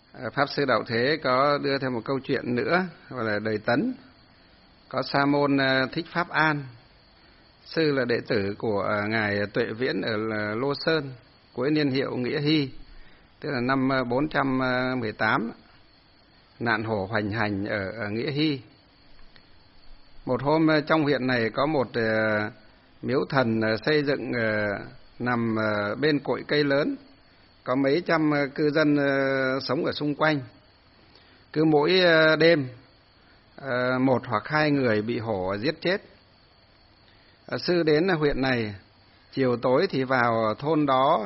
Pháp Sư Đạo Thế có đưa thêm một câu chuyện nữa gọi là Đời Tấn. Có Sa môn Thích Pháp An, sư là đệ tử của ngài Tuệ Viễn ở Lô Sơn, cuối niên hiệu Nghĩa Hy, tức là năm 418, nạn hổ hoành hành ở Nghĩa Hy. Một hôm trong huyện này có một miếu thần xây dựng nằm bên cội cây lớn, có mấy trăm cư dân sống ở xung quanh. Cứ mỗi đêm một hoặc hai người bị hổ giết chết. Sư đến huyện này, chiều tối thì vào thôn đó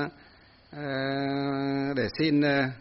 để xin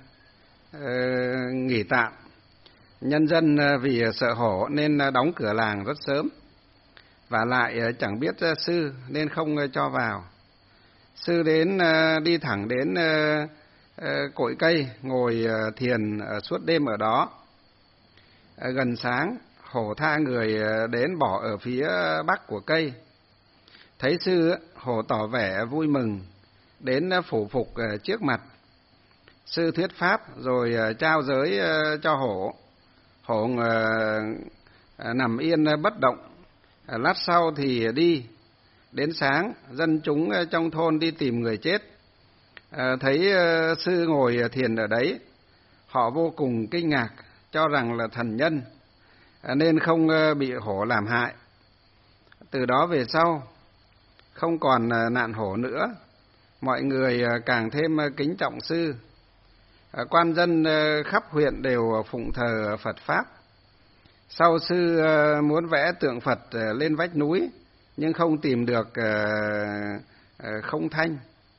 nghỉ tạm. Nhân dân vì sợ hổ nên đóng cửa làng rất sớm, và lại chẳng biết sư nên không cho vào. Sư đi thẳng đến cội cây, ngồi thiền suốt đêm ở đó. Gần sáng, hổ tha người đến bỏ ở phía bắc của cây. Thấy sư, hổ tỏ vẻ vui mừng, đến phủ phục trước mặt. Sư thuyết pháp rồi trao giới cho hổ. Hổ nằm yên bất động. Lát sau thì đi. Đến sáng, dân chúng trong thôn đi tìm người chết. Thấy sư ngồi thiền ở đấy, họ vô cùng kinh ngạc, cho rằng là thần nhân, nên không bị hổ làm hại. Từ đó về sau, không còn nạn hổ nữa, mọi người càng thêm kính trọng sư. Quan dân khắp huyện đều phụng thờ Phật Pháp. Sau sư muốn vẽ tượng Phật lên vách núi, nhưng không tìm được không thanh.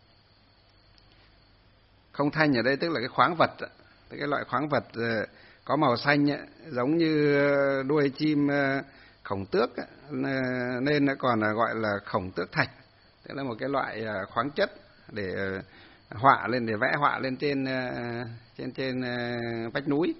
Không thanh ở đây tức là cái khoáng vật, cái loại khoáng vật có màu xanh giống như đuôi chim khổng tước, nên nó còn gọi là khổng tước thạch. Tức là một cái loại khoáng chất để họa lên, để vẽ họa lên trên vách núi.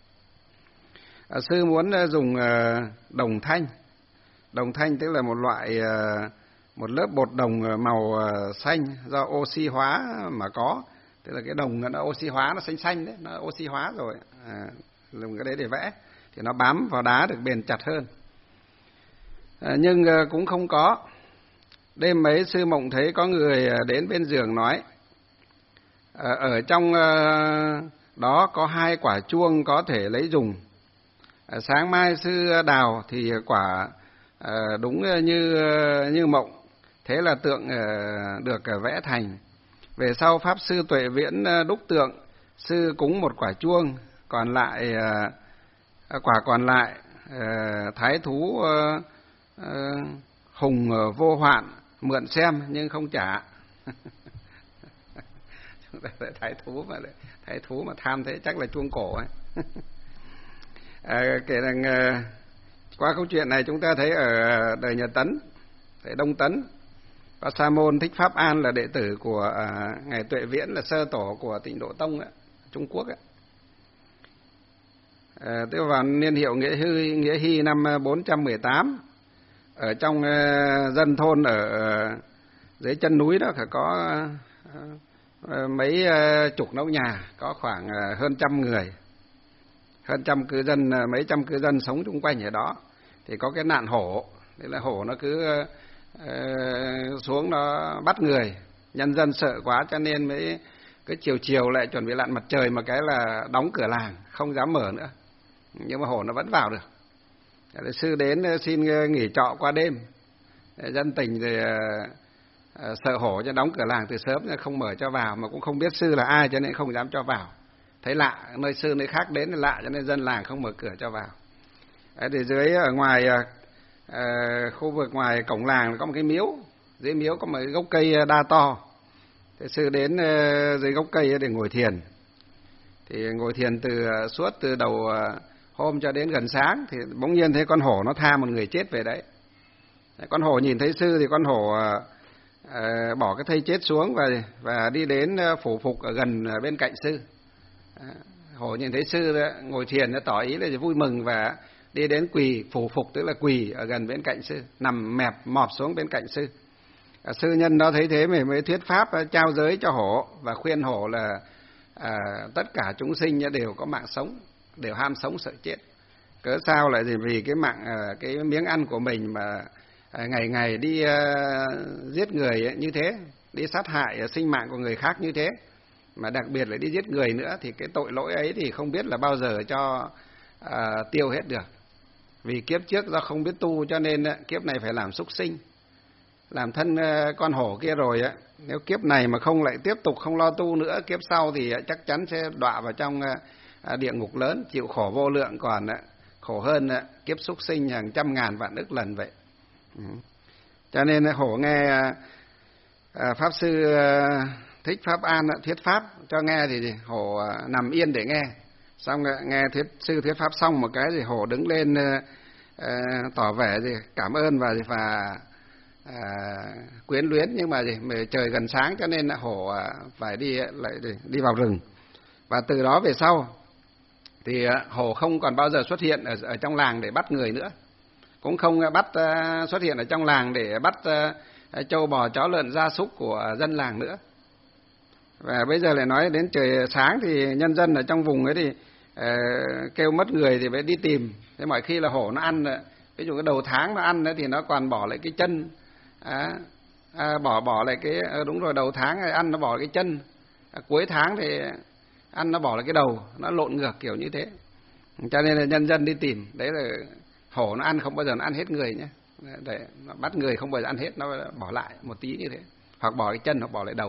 Sư muốn dùng đồng thanh. Đồng thanh tức là một lớp bột đồng màu xanh do oxy hóa mà có. Tức là cái đồng nó oxy hóa, nó xanh xanh đấy, nó oxy hóa rồi, dùng cái đấy để vẽ thì nó bám vào đá được bền chặt hơn. Nhưng cũng không có. Đêm ấy sư mộng thấy có người đến bên giường nói: ở trong đó có 2 quả chuông có thể lấy dùng. Sáng mai sư đào thì quả đúng như mộng. Thế là tượng được vẽ thành. Về sau Pháp Sư Tuệ Viễn đúc tượng, sư cúng 1 quả chuông, còn lại thái thú Hùng Vô Hoạn mượn xem nhưng không trả. Thái thú mà tham thế chắc là chuông cổ ấy. Kể rằng qua câu chuyện này chúng ta thấy ở đời nhà Tấn, tại Đông Tấn, có Sa môn Thích Pháp An là đệ tử của ngài Tuệ Viễn, là sơ tổ của Tịnh Độ Tông ấy, Trung Quốc ấy. Tức vào niên hiệu Nghĩa Hy năm 418, ở trong dân thôn ở dưới chân núi đó có mấy chục nóc nhà, có khoảng hơn trăm người, hơn trăm cư dân, mấy trăm cư dân sống chung quanh ở đó. Thì có cái nạn hổ, đấy là hổ nó cứ xuống nó bắt người. Nhân dân sợ quá cho nên mới cứ chiều lại chuẩn bị lặn mặt trời mà cái là đóng cửa làng, không dám mở nữa. Nhưng mà hổ nó vẫn vào được. Sư đến xin nghỉ trọ qua đêm. Dân tình thì sợ hổ cho đóng cửa làng từ sớm, không mở cho vào, mà cũng không biết sư là ai cho nên không dám cho vào. Thấy lạ, nơi sư nơi khác đến là lạ cho nên dân làng không mở cửa cho vào. Thì dưới ở ngoài khu vực ngoài cổng làng có một cái miếu, dưới miếu có một cái gốc cây đa to. Thì sư đến dưới gốc cây để ngồi thiền. Thì ngồi thiền suốt từ đầu hôm cho đến gần sáng, thì bỗng nhiên thấy con hổ nó tha một người chết về đấy. Con hổ nhìn thấy sư thì con hổ bỏ cái thây chết xuống và đi đến phủ phục ở gần bên cạnh sư. Hổ nhìn thấy sư ngồi thiền nó tỏ ý là vui mừng và đi đến quỳ phủ phục, tức là quỳ ở gần bên cạnh sư, nằm mẹp mọp xuống bên cạnh sư. Sư nhân đó thấy thế mới thuyết pháp, trao giới cho hổ và khuyên hổ là tất cả chúng sinh đều có mạng sống, đều ham sống sợ chết. Cớ sao lại vì cái mạng, cái miếng ăn của mình mà ngày ngày đi giết người như thế, đi sát hại sinh mạng của người khác như thế, mà đặc biệt là đi giết người nữa, thì cái tội lỗi ấy thì không biết là bao giờ cho tiêu hết được. Vì kiếp trước do không biết tu cho nên kiếp này phải làm súc sinh, làm thân con hổ kia rồi á. Nếu kiếp này mà không lại tiếp tục không lo tu nữa, kiếp sau thì chắc chắn sẽ đọa vào trong địa ngục lớn, chịu khổ vô lượng, còn khổ hơn kiếp súc sinh hàng trăm ngàn vạn ức lần vậy. Cho nên hổ nghe Pháp Sư Thích Pháp An thuyết Pháp cho nghe thì hổ nằm yên để nghe. Xong nghe sư thuyết Pháp xong một cái thì hổ đứng lên tỏ vẻ cảm ơn và quyến luyến, nhưng mà trời gần sáng cho nên hổ phải đi vào rừng. Và từ đó về sau thì hổ không còn bao giờ xuất hiện ở trong làng để bắt người nữa, cũng không xuất hiện ở trong làng để bắt trâu bò chó lợn gia súc của dân làng nữa. Và bây giờ lại nói đến trời sáng thì nhân dân ở trong vùng ấy thì kêu mất người thì phải đi tìm. Thế mọi khi là hổ nó ăn, ví dụ cái đầu tháng nó ăn thì nó còn bỏ lại cái chân, bỏ lại cái đúng rồi, đầu tháng ăn nó bỏ lại cái chân, cuối tháng thì ăn nó bỏ lại cái đầu, nó lộn ngược kiểu như thế. Cho nên là nhân dân đi tìm. Đấy là hổ nó ăn không bao giờ nó ăn hết người nhé. Để nó bắt người không bao giờ ăn hết, nó bỏ lại một tí như thế, hoặc bỏ cái chân hoặc bỏ lại đầu.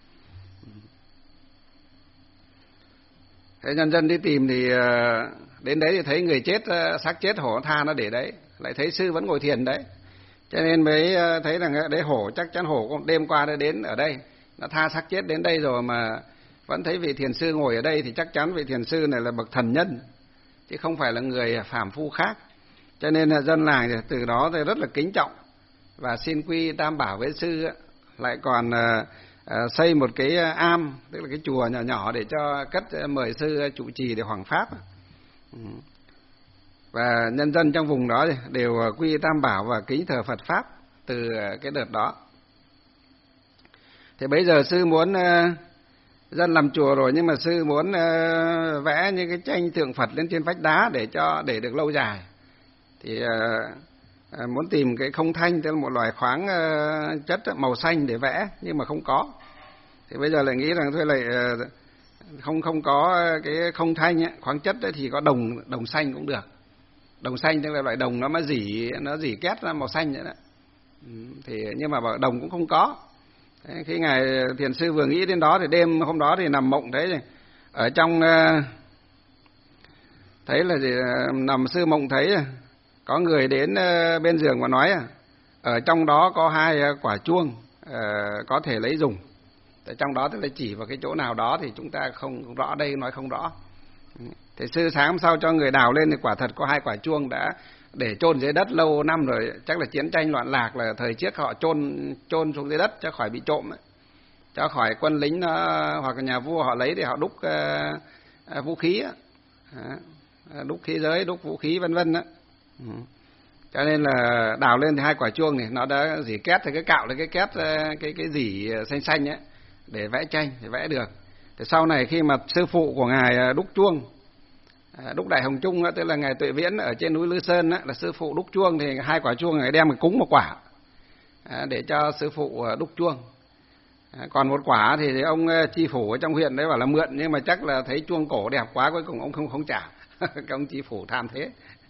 Thế nhân dân đi tìm thì đến đấy thì thấy người chết, xác chết hổ tha nó để đấy, lại thấy sư vẫn ngồi thiền đấy, cho nên mới thấy rằng đấy hổ chắc chắn hổ đêm qua đã đến ở đây, nó tha xác chết đến đây rồi mà vẫn thấy vị thiền sư ngồi ở đây, thì chắc chắn vị thiền sư này là bậc thần nhân chứ không phải là người phàm phu khác. Cho nên là dân làng thì từ đó thì rất là kính trọng và xin quy tam bảo với sư, lại còn xây một cái am, tức là cái chùa nhỏ nhỏ để cho cất mời sư trụ trì để hoằng pháp. Và nhân dân trong vùng đó đều quy tam bảo và kính thờ Phật pháp từ cái đợt đó. Thì bây giờ sư muốn dân làm chùa rồi, nhưng mà sư muốn vẽ những cái tranh tượng Phật lên trên vách đá để được lâu dài. Thì muốn tìm cái không thanh, tức là một loài khoáng chất màu xanh để vẽ, nhưng mà không có. Thì bây giờ lại nghĩ rằng thôi lại không có cái không thanh ấy, khoáng chất ấy, thì có đồng xanh cũng được. Đồng xanh tức là loại đồng nó dỉ két ra màu xanh vậy đó. Thì nhưng mà bảo đồng cũng không có. Thế khi ngài thiền sư vừa nghĩ đến đó thì đêm hôm đó thì nằm mộng thấy ở trong thấy là nằm sư mộng thấy có người đến bên giường và nói ở trong đó có 2 quả chuông có thể lấy dùng. Tại trong đó tức là chỉ vào cái chỗ nào đó thì chúng ta không rõ, đây nói không rõ. Thì sư sáng hôm sau cho người đào lên thì quả thật có 2 quả chuông đã để chôn dưới đất lâu năm rồi, chắc là chiến tranh loạn lạc là thời trước họ chôn xuống dưới đất cho khỏi bị trộm ấy. Cho khỏi quân lính hoặc là nhà vua họ lấy để họ đúc vũ khí á. Đúc khí giới, đúc vũ khí vân vân á. Cho nên là đào lên thì 2 quả chuông này nó đã dỉ két, thì cái cạo lấy cái két cái dỉ xanh xanh ấy để vẽ tranh thì vẽ được. Thì sau này khi mà sư phụ của ngài đúc chuông, đúc Đại Hồng Trung, tức là ngài Tuệ Viễn ở trên núi Lư Sơn là sư phụ đúc chuông, thì 2 quả chuông ngài đem cúng một quả để cho sư phụ đúc chuông. Còn một quả thì ông chi phủ ở trong huyện đấy bảo là mượn, nhưng mà chắc là thấy chuông cổ đẹp quá, cuối cùng ông không trả. Cái ông chi phủ tham thế.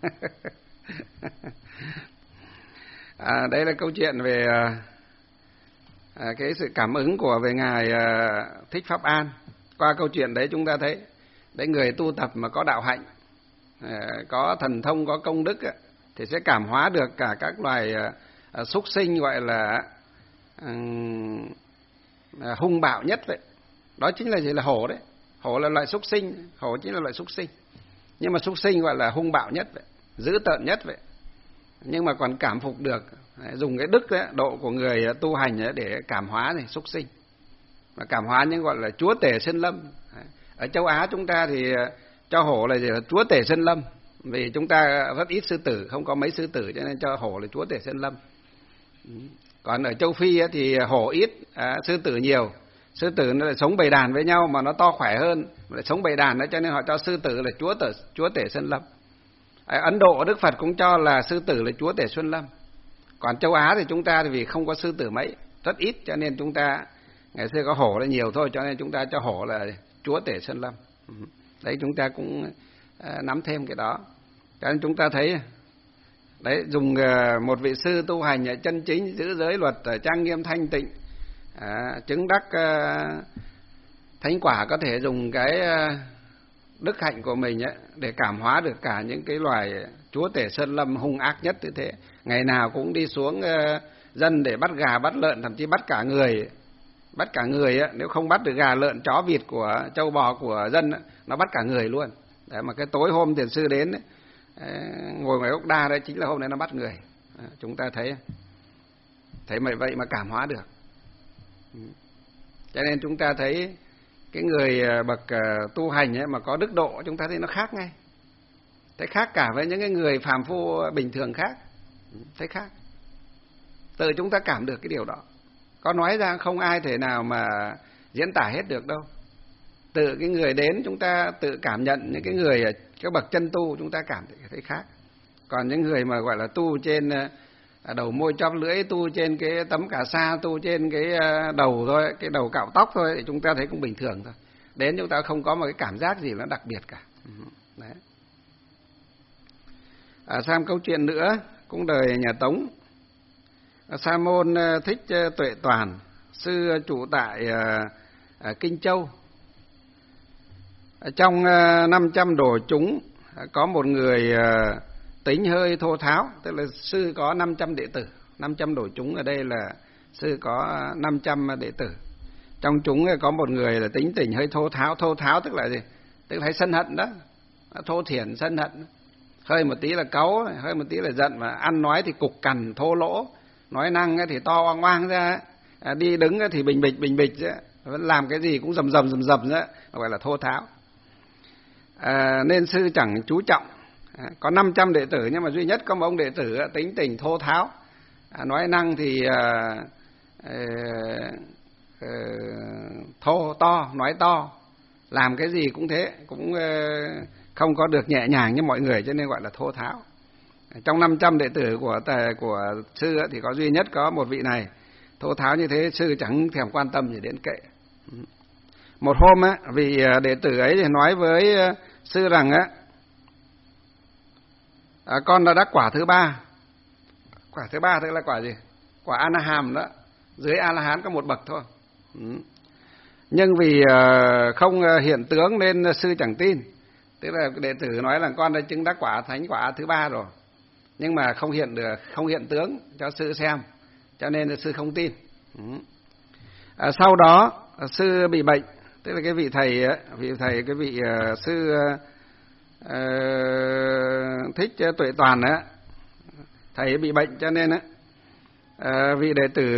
Đây là câu chuyện về cái sự cảm ứng về ngài Thích Pháp An. Qua câu chuyện đấy chúng ta thấy đấy, người tu tập mà có đạo hạnh, có thần thông, có công đức thì sẽ cảm hóa được cả các loài súc sinh gọi là hung bạo nhất vậy. Đó chính là gì? Là hổ đấy. Hổ là loại súc sinh, hổ chính là loại súc sinh. Nhưng mà súc sinh gọi là hung bạo nhất vậy, dữ tợn nhất vậy. Nhưng mà còn cảm phục được, dùng cái đức ấy, độ của người tu hành ấy để cảm hóa này súc sinh. Và cảm hóa những gọi là chúa tể sơn lâm. Ở châu Á chúng ta thì cho hổ là gì? Là chúa tể sơn lâm. Vì chúng ta rất ít sư tử, không có mấy sư tử, cho nên cho hổ là chúa tể sơn lâm. Còn ở châu Phi thì hổ ít, sư tử nhiều. Sư tử nó lại sống bầy đàn với nhau mà nó to khỏe hơn, lại sống bầy đàn đó, cho nên họ cho sư tử là chúa tể Sơn Lâm. Ấn Độ Đức Phật cũng cho là sư tử là chúa tể Xuân Lâm. Còn châu Á thì chúng ta thì vì không có sư tử mấy, rất ít, cho nên chúng ta ngày xưa có hổ là nhiều thôi, cho nên chúng ta cho hổ là chúa tể Xuân Lâm. Đấy, chúng ta cũng nắm thêm cái đó. Cho nên chúng ta thấy đấy, dùng một vị sư tu hành chân chính, giữ giới luật, trang nghiêm thanh tịnh, chứng đắc thánh quả, có thể dùng cái đức hạnh của mình ấy, để cảm hóa được cả những cái loài chúa tể Sơn Lâm hung ác nhất như thế. Ngày nào cũng đi xuống dân để bắt gà, bắt lợn, thậm chí bắt cả người. Bắt cả người ấy, nếu không bắt được gà, lợn, chó, vịt của trâu bò của dân ấy, nó bắt cả người luôn. Đấy, mà cái tối hôm thiền sư đến ấy, ngồi ngoài ốc đa đấy, chính là hôm nay nó bắt người. Chúng ta thấy vậy mà cảm hóa được. Cho nên chúng ta thấy cái người bậc tu hành ấy mà có đức độ, chúng ta thấy nó khác ngay. Thấy khác cả với những cái người phàm phu bình thường khác. Thấy khác. Tự chúng ta cảm được cái điều đó. Có nói ra không ai thể nào mà diễn tả hết được đâu. Tự cái người đến chúng ta tự cảm nhận, những cái người các bậc chân tu chúng ta cảm thấy khác. Còn những người mà gọi là tu trên đầu môi chóp lưỡi, tu trên cái tấm cà sa, tu trên cái đầu thôi, cái đầu cạo tóc thôi, thì chúng ta thấy cũng bình thường thôi. Đến chúng ta không có một cái cảm giác gì nó đặc biệt cả. Đấy. Sang câu chuyện nữa, cũng đời nhà Tống. Sa môn Thích Tuệ Toàn, sư trụ tại Kinh Châu. Trong 500 đồ chúng có một người tính hơi thô tháo, tức là sư có 500 đệ tử. 500 đồ chúng ở đây là sư có 500 đệ tử. Trong chúng có một người là tính tình hơi thô tháo. Thô tháo tức là gì? Tức là hay sân hận đó. Thô thiển sân hận. Hơi một tí là cáu, hơi một tí là giận, mà ăn nói thì cục cằn thô lỗ, nói năng thì to oang oang ra, đi đứng thì bình bịch vẫn làm cái gì cũng rầm rầm đó, gọi là thô tháo. Nên sư chẳng chú trọng. Có 500 đệ tử nhưng mà duy nhất có một ông đệ tử tính tình thô tháo, nói năng thì thô to, nói to, làm cái gì cũng thế, cũng không có được nhẹ nhàng như mọi người, cho nên gọi là thô tháo. Trong 500 đệ tử của sư thì có duy nhất có một vị này thô tháo như thế, sư chẳng thèm quan tâm gì đến kệ. Một hôm vị đệ tử ấy thì nói với sư rằng con đã đắc quả thứ 3. Quả thứ 3 tức là quả gì? Quả A-la-hàm đó. Dưới A-la-hán có một bậc thôi. Nhưng vì không hiện tướng nên sư chẳng tin. Tức là đệ tử nói là con đã chứng đắc quả thánh quả thứ 3 rồi, nhưng mà không hiện tướng cho sư xem, cho nên là sư không tin. Sau đó sư bị bệnh, tức là cái vị thầy cái vị sư Thích Tuệ Toàn á, thầy bị bệnh, cho nên vị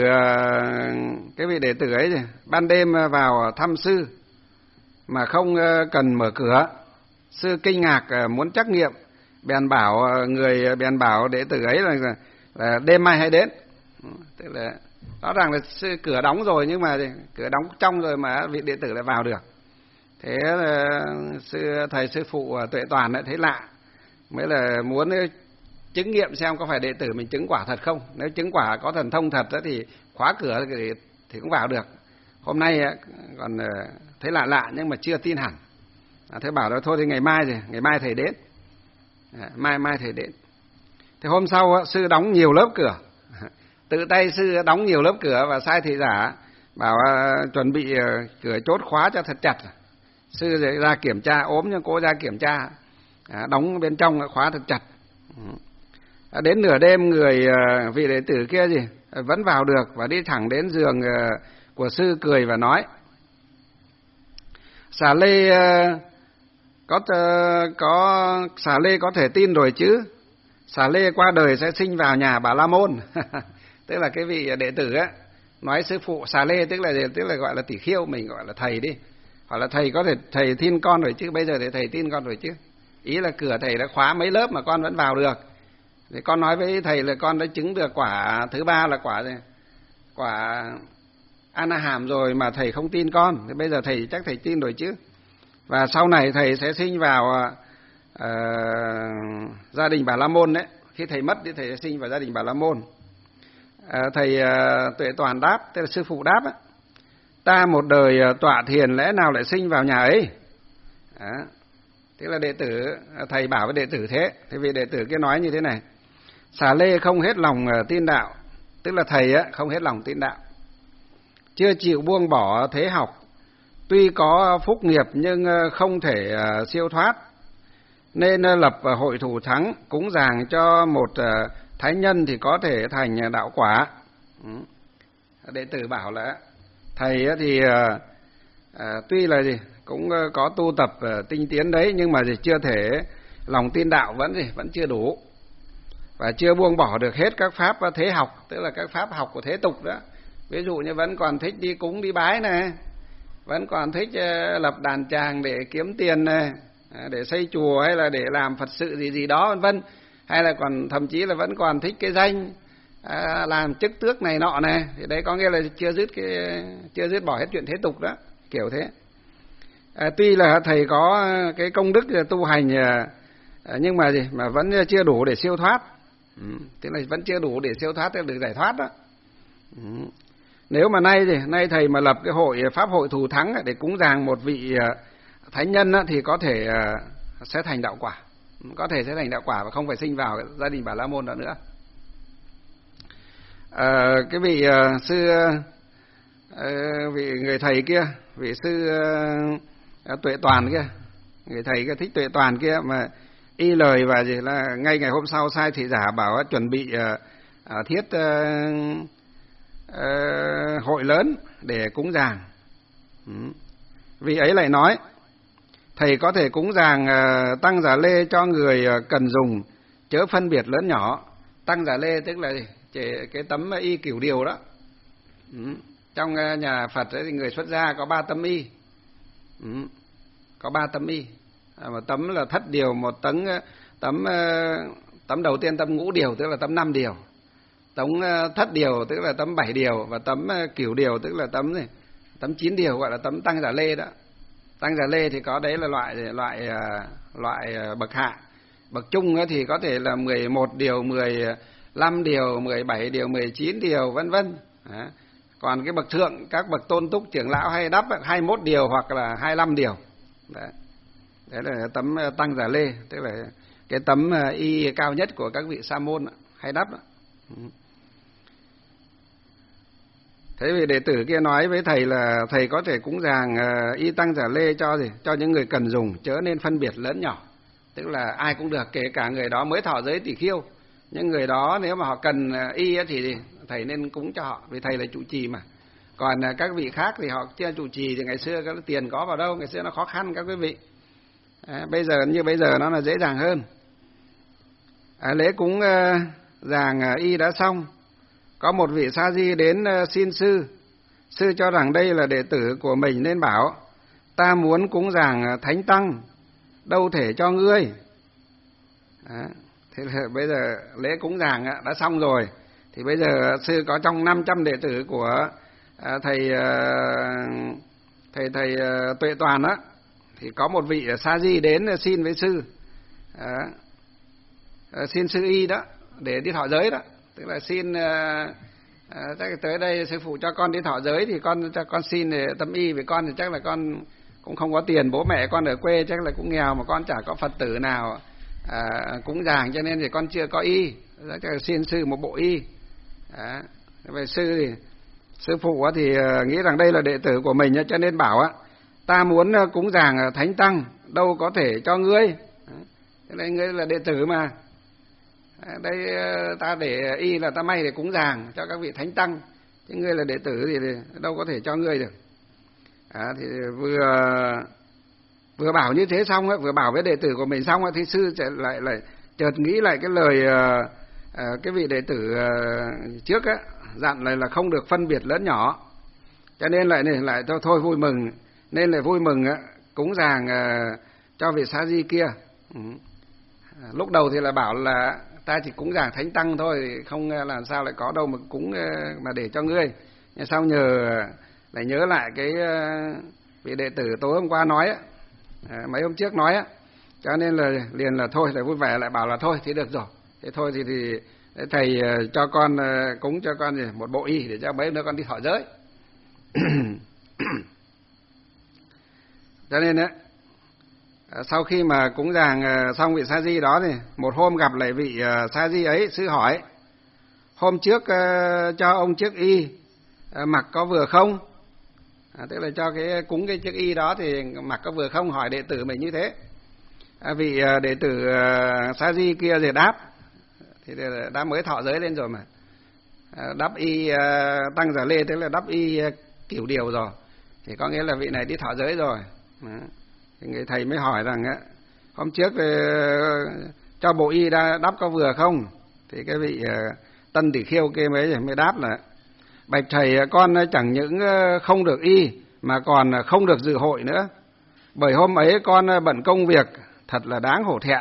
đệ tử ấy ban đêm vào thăm sư mà không cần mở cửa. Sư kinh ngạc muốn trắc nghiệm, bèn bảo đệ tử ấy là đêm mai hãy đến. Tức là rõ ràng là sư cửa đóng rồi, nhưng mà cửa đóng trong rồi mà vị đệ tử lại vào được. Thế là thầy sư phụ Tuệ Toàn lại thấy lạ, mới là muốn chứng nghiệm xem có phải đệ tử mình chứng quả thật không. Nếu chứng quả có thần thông thật thì khóa cửa thì cũng vào được. Hôm nay còn thấy lạ nhưng mà chưa tin hẳn. Thế bảo đó thôi thì ngày mai thầy đến. Mai thầy đến. Thế hôm sau sư đóng nhiều lớp cửa. Tự tay sư đóng nhiều lớp cửa và sai thị giả bảo chuẩn bị cửa chốt khóa cho thật chặt. Sư ra kiểm tra, ốm nhưng cô ra kiểm tra, đóng bên trong khóa thật chặt. Đến nửa đêm vị đệ tử kia vẫn vào được và đi thẳng đến giường của sư, cười và nói: Xà Lê Xà Lê có thể tin rồi chứ? Xà Lê qua đời sẽ sinh vào nhà Bà La Môn. Tức là cái vị đệ tử nói sư phụ Xà Lê, tức là gọi là tỷ khiêu, mình gọi là thầy đi. Hoặc là thầy có thể thầy tin con rồi chứ, bây giờ thì thầy tin con rồi chứ. Ý là cửa thầy đã khóa mấy lớp mà con vẫn vào được. Thì con nói với thầy là con đã chứng được quả thứ 3 là quả gì? Quả A Na Hàm rồi mà thầy không tin con, thì bây giờ thầy chắc thầy tin rồi chứ. Và sau này thầy sẽ sinh vào gia đình Bà La Môn đấy. Khi thầy mất thì thầy sẽ sinh vào gia đình Bà La Môn. Thầy Tuệ Toàn đáp, tức là sư phụ đáp á, ta một đời tọa thiền lẽ nào lại sinh vào nhà ấy. Tức là đệ tử, thầy bảo với đệ tử thế. Thế vì đệ tử kia nói như thế này: Xà Lê không hết lòng tin đạo, tức là thầy không hết lòng tin đạo, chưa chịu buông bỏ thế học, tuy có phúc nghiệp nhưng không thể siêu thoát, nên lập hội thủ thắng cúng dường cho một thánh nhân thì có thể thành đạo quả. Đệ tử bảo là thầy thì tuy là cũng có tu tập tinh tiến đấy, nhưng mà chưa thể lòng tin đạo vẫn chưa đủ, và chưa buông bỏ được hết các pháp thế học, tức là các pháp học của thế tục đó. Ví dụ như vẫn còn thích đi cúng đi bái này, vẫn còn thích lập đàn tràng để kiếm tiền này, để xây chùa hay là để làm Phật sự gì đó vân vân, hay là còn thậm chí là vẫn còn thích cái danh làm chức tước này nọ này, thì đấy có nghĩa là chưa dứt bỏ hết chuyện thế tục đó, kiểu thế. Tuy là thầy có cái công đức tu hành nhưng mà vẫn chưa đủ để siêu thoát. Tức là vẫn chưa đủ để siêu thoát, tức là được giải thoát đó. Nếu mà nay thầy mà lập cái hội pháp hội thù thắng để cúng dường một vị thánh nhân thì có thể sẽ thành đạo quả, có thể sẽ thành đạo quả và không phải sinh vào gia đình Bà La Môn đó nữa. Cái vị sư vị người thầy kia, vị sư Tuệ Toàn kia, người thầy kia Thích Tuệ Toàn kia mà y lời và là ngay ngày hôm sau sai thị giả bảo chuẩn bị thiết hội lớn để cúng dường. Vị ấy lại nói: thầy có thể cúng dường tăng giả lê cho người cần dùng, chớ phân biệt lớn nhỏ. Tăng giả lê tức là cái tấm y cửu điều đó. Trong nhà Phật ấy, thì người xuất gia có 3 tấm y. Có 3 tấm y. Một tấm là thất điều, một tấm đầu tiên tấm ngũ điều, tức là tấm 5 điều. Tấm thất điều tức là tấm 7 điều, và tấm cửu điều tức là tấm 9 điều, gọi là tấm tăng giả lê đó. Tăng giả lê thì có đấy là loại bậc hạ. Bậc trung thì có thể là 11 điều, 15 điều, 17 điều, 19 điều vân vân. Còn cái bậc thượng, các bậc tôn túc trưởng lão hay đắp 21 điều hoặc là 25 điều. Đấy là tấm tăng giả lê, tức là cái tấm y cao nhất của các vị sa môn hay đắp đó. Thế vì đệ tử kia nói với thầy là thầy có thể cúng dường y tăng giả lê cho những người cần dùng, chớ nên phân biệt lớn nhỏ. Tức là ai cũng được, kể cả người đó mới thọ giới tỷ khiêu, những người đó nếu mà họ cần y thì thầy nên cúng cho họ, vì thầy là trụ trì mà. Còn các vị khác thì họ chưa trụ trì thì ngày xưa cái tiền có vào đâu, ngày xưa nó khó khăn các quý vị. Bây giờ nó là dễ dàng hơn. Lễ cúng dường y đã xong, có một vị sa di đến xin sư. Sư cho rằng đây là đệ tử của mình nên bảo: ta muốn cúng dường thánh tăng, đâu thể cho ngươi. Thế là bây giờ lễ cúng dường đã xong rồi, thì bây giờ sư có trong 500 đệ tử của thầy Tuệ Toàn á, thì có một vị sa di đến xin với sư, xin sư y đó để đi thọ giới đó. Tức là xin tới đây sư phụ cho con đi thọ giới thì cho con xin tấm y, vì con thì chắc là con cũng không có tiền, bố mẹ con ở quê chắc là cũng nghèo, mà con chả có Phật tử nào cúng dường, cho nên thì con chưa có y, chắc là xin sư một bộ y. Về sư phụ thì nghĩ rằng đây là đệ tử của mình, cho nên bảo ta muốn cúng dường thánh tăng, đâu có thể cho ngươi. Thế này ngươi là đệ tử mà, đây ta để y là ta may để cúng dường cho các vị thánh tăng, chứ ngươi là đệ tử thì đâu có thể cho ngươi được. Thì vừa bảo như thế xong vừa bảo với đệ tử của mình xong thì sư lại chợt nghĩ lại cái lời cái vị đệ tử trước dặn là không được phân biệt lớn nhỏ, cho nên lại thôi vui mừng, nên lại vui mừng cúng dường cho vị sa di kia. Lúc đầu thì là bảo là ta chỉ cúng dường thánh tăng thôi, không làm sao lại có đâu mà cúng mà để cho ngươi. Nhưng sau nhờ lại nhớ lại cái vị đệ tử tối hôm qua nói á, mấy hôm trước nói á, cho nên là liền là thôi, lại vui vẻ lại bảo là thôi thì được rồi, thế thôi thì thầy cho con cúng cho con một bộ y để cho mấy nữa con đi thọ giới. Cho nên á, sau khi mà cúng dường xong vị sa di đó thì một hôm gặp lại vị sa di ấy, sư hỏi: hôm trước cho ông chiếc y mặc có vừa không? Tức là cho cái cúng cái chiếc y đó thì mặc có vừa không, hỏi đệ tử mình như thế. Vị đệ tử sa di kia thì đáp, thì đã mới thọ giới lên rồi mà, đắp y tăng giả lê, tức là đắp y kiểu điều rồi, thì có nghĩa là vị này đi thọ giới rồi. Thì người thầy mới hỏi rằng hôm trước cho bộ y đắp có vừa không? Thì cái vị tân tỷ khiêu kia mới đáp là: bạch thầy, con chẳng những không được y mà còn không được dự hội nữa, bởi hôm ấy con bận công việc, thật là đáng hổ thẹn.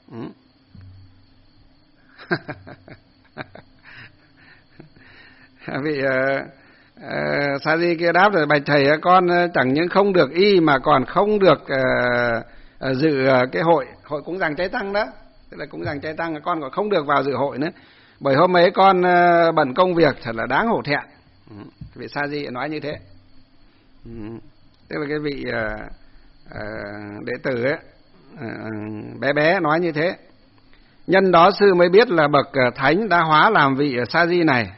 Vị sa di kia đáp rồi: bạch thầy, con chẳng những không được y mà còn không được dự cái hội cúng dường chay tăng đó, tức là cúng dường chay tăng, con còn không được vào dự hội nữa, bởi hôm ấy con bận công việc, thật là đáng hổ thẹn. Vị sa di nói như thế. Tức là cái vị đệ tử ấy, bé bé nói như thế. Nhân đó sư mới biết là bậc thánh đã hóa làm vị sa di này.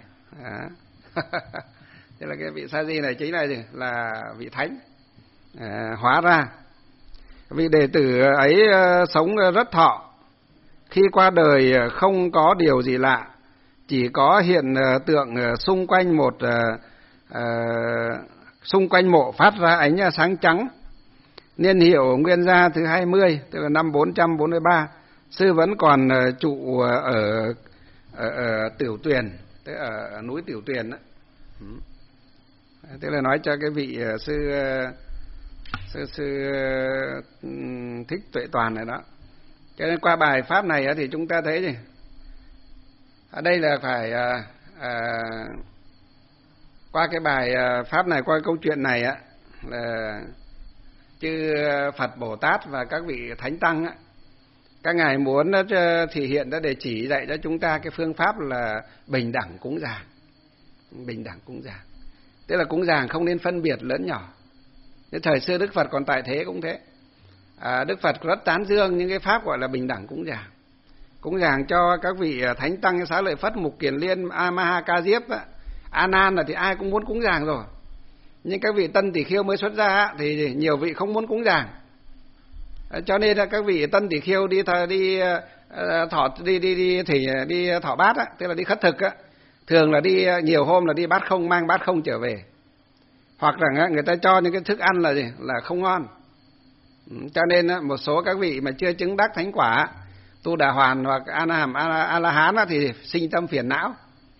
Tức là cái vị sa di này chính là gì? Là vị thánh hóa ra. Vị đệ tử ấy sống rất thọ, khi qua đời không có điều gì lạ, chỉ có hiện tượng xung quanh mộ phát ra ánh sáng trắng. Niên hiệu Nguyên Gia thứ 20, tức là năm 443, sư vẫn còn trụ ở Tiểu Tuyền, tức ở núi Tiểu Tuyền đó. Tức là nói cho cái vị sư Thích Tuệ Toàn này đó. Cho nên qua bài pháp này thì chúng ta thấy gì? Ở đây là phải qua cái bài pháp này, qua câu chuyện này á, là chư Phật Bồ Tát và các vị thánh tăng á, các ngài muốn thể hiện ra để chỉ dạy cho chúng ta cái phương pháp là bình đẳng cúng dường. Bình đẳng cúng dường, tức là cúng dường không nên phân biệt lớn nhỏ. Cái thời xưa Đức Phật còn tại thế cũng thế. Đức Phật rất tán dương những cái pháp gọi là bình đẳng cúng dường. Cúng dường cho các vị thánh tăng, Xá Lợi Phất, Mục Kiền Liên, Ma Ha Ca Diếp, A Nan là thì ai cũng muốn cúng dường rồi. Nhưng các vị tân tỷ khiêu mới xuất gia thì nhiều vị không muốn cúng dường. Cho nên là các vị tân tỷ khiêu đi thọ bát á, tức là đi khất thực á, thường là đi nhiều hôm là đi bát không, mang bát không trở về. Hoặc là người ta cho những cái thức ăn là gì? Là không ngon. Cho nên một số các vị mà chưa chứng đắc thánh quả, Tu Đà Hoàn hoặc A La Hán thì sinh tâm phiền não.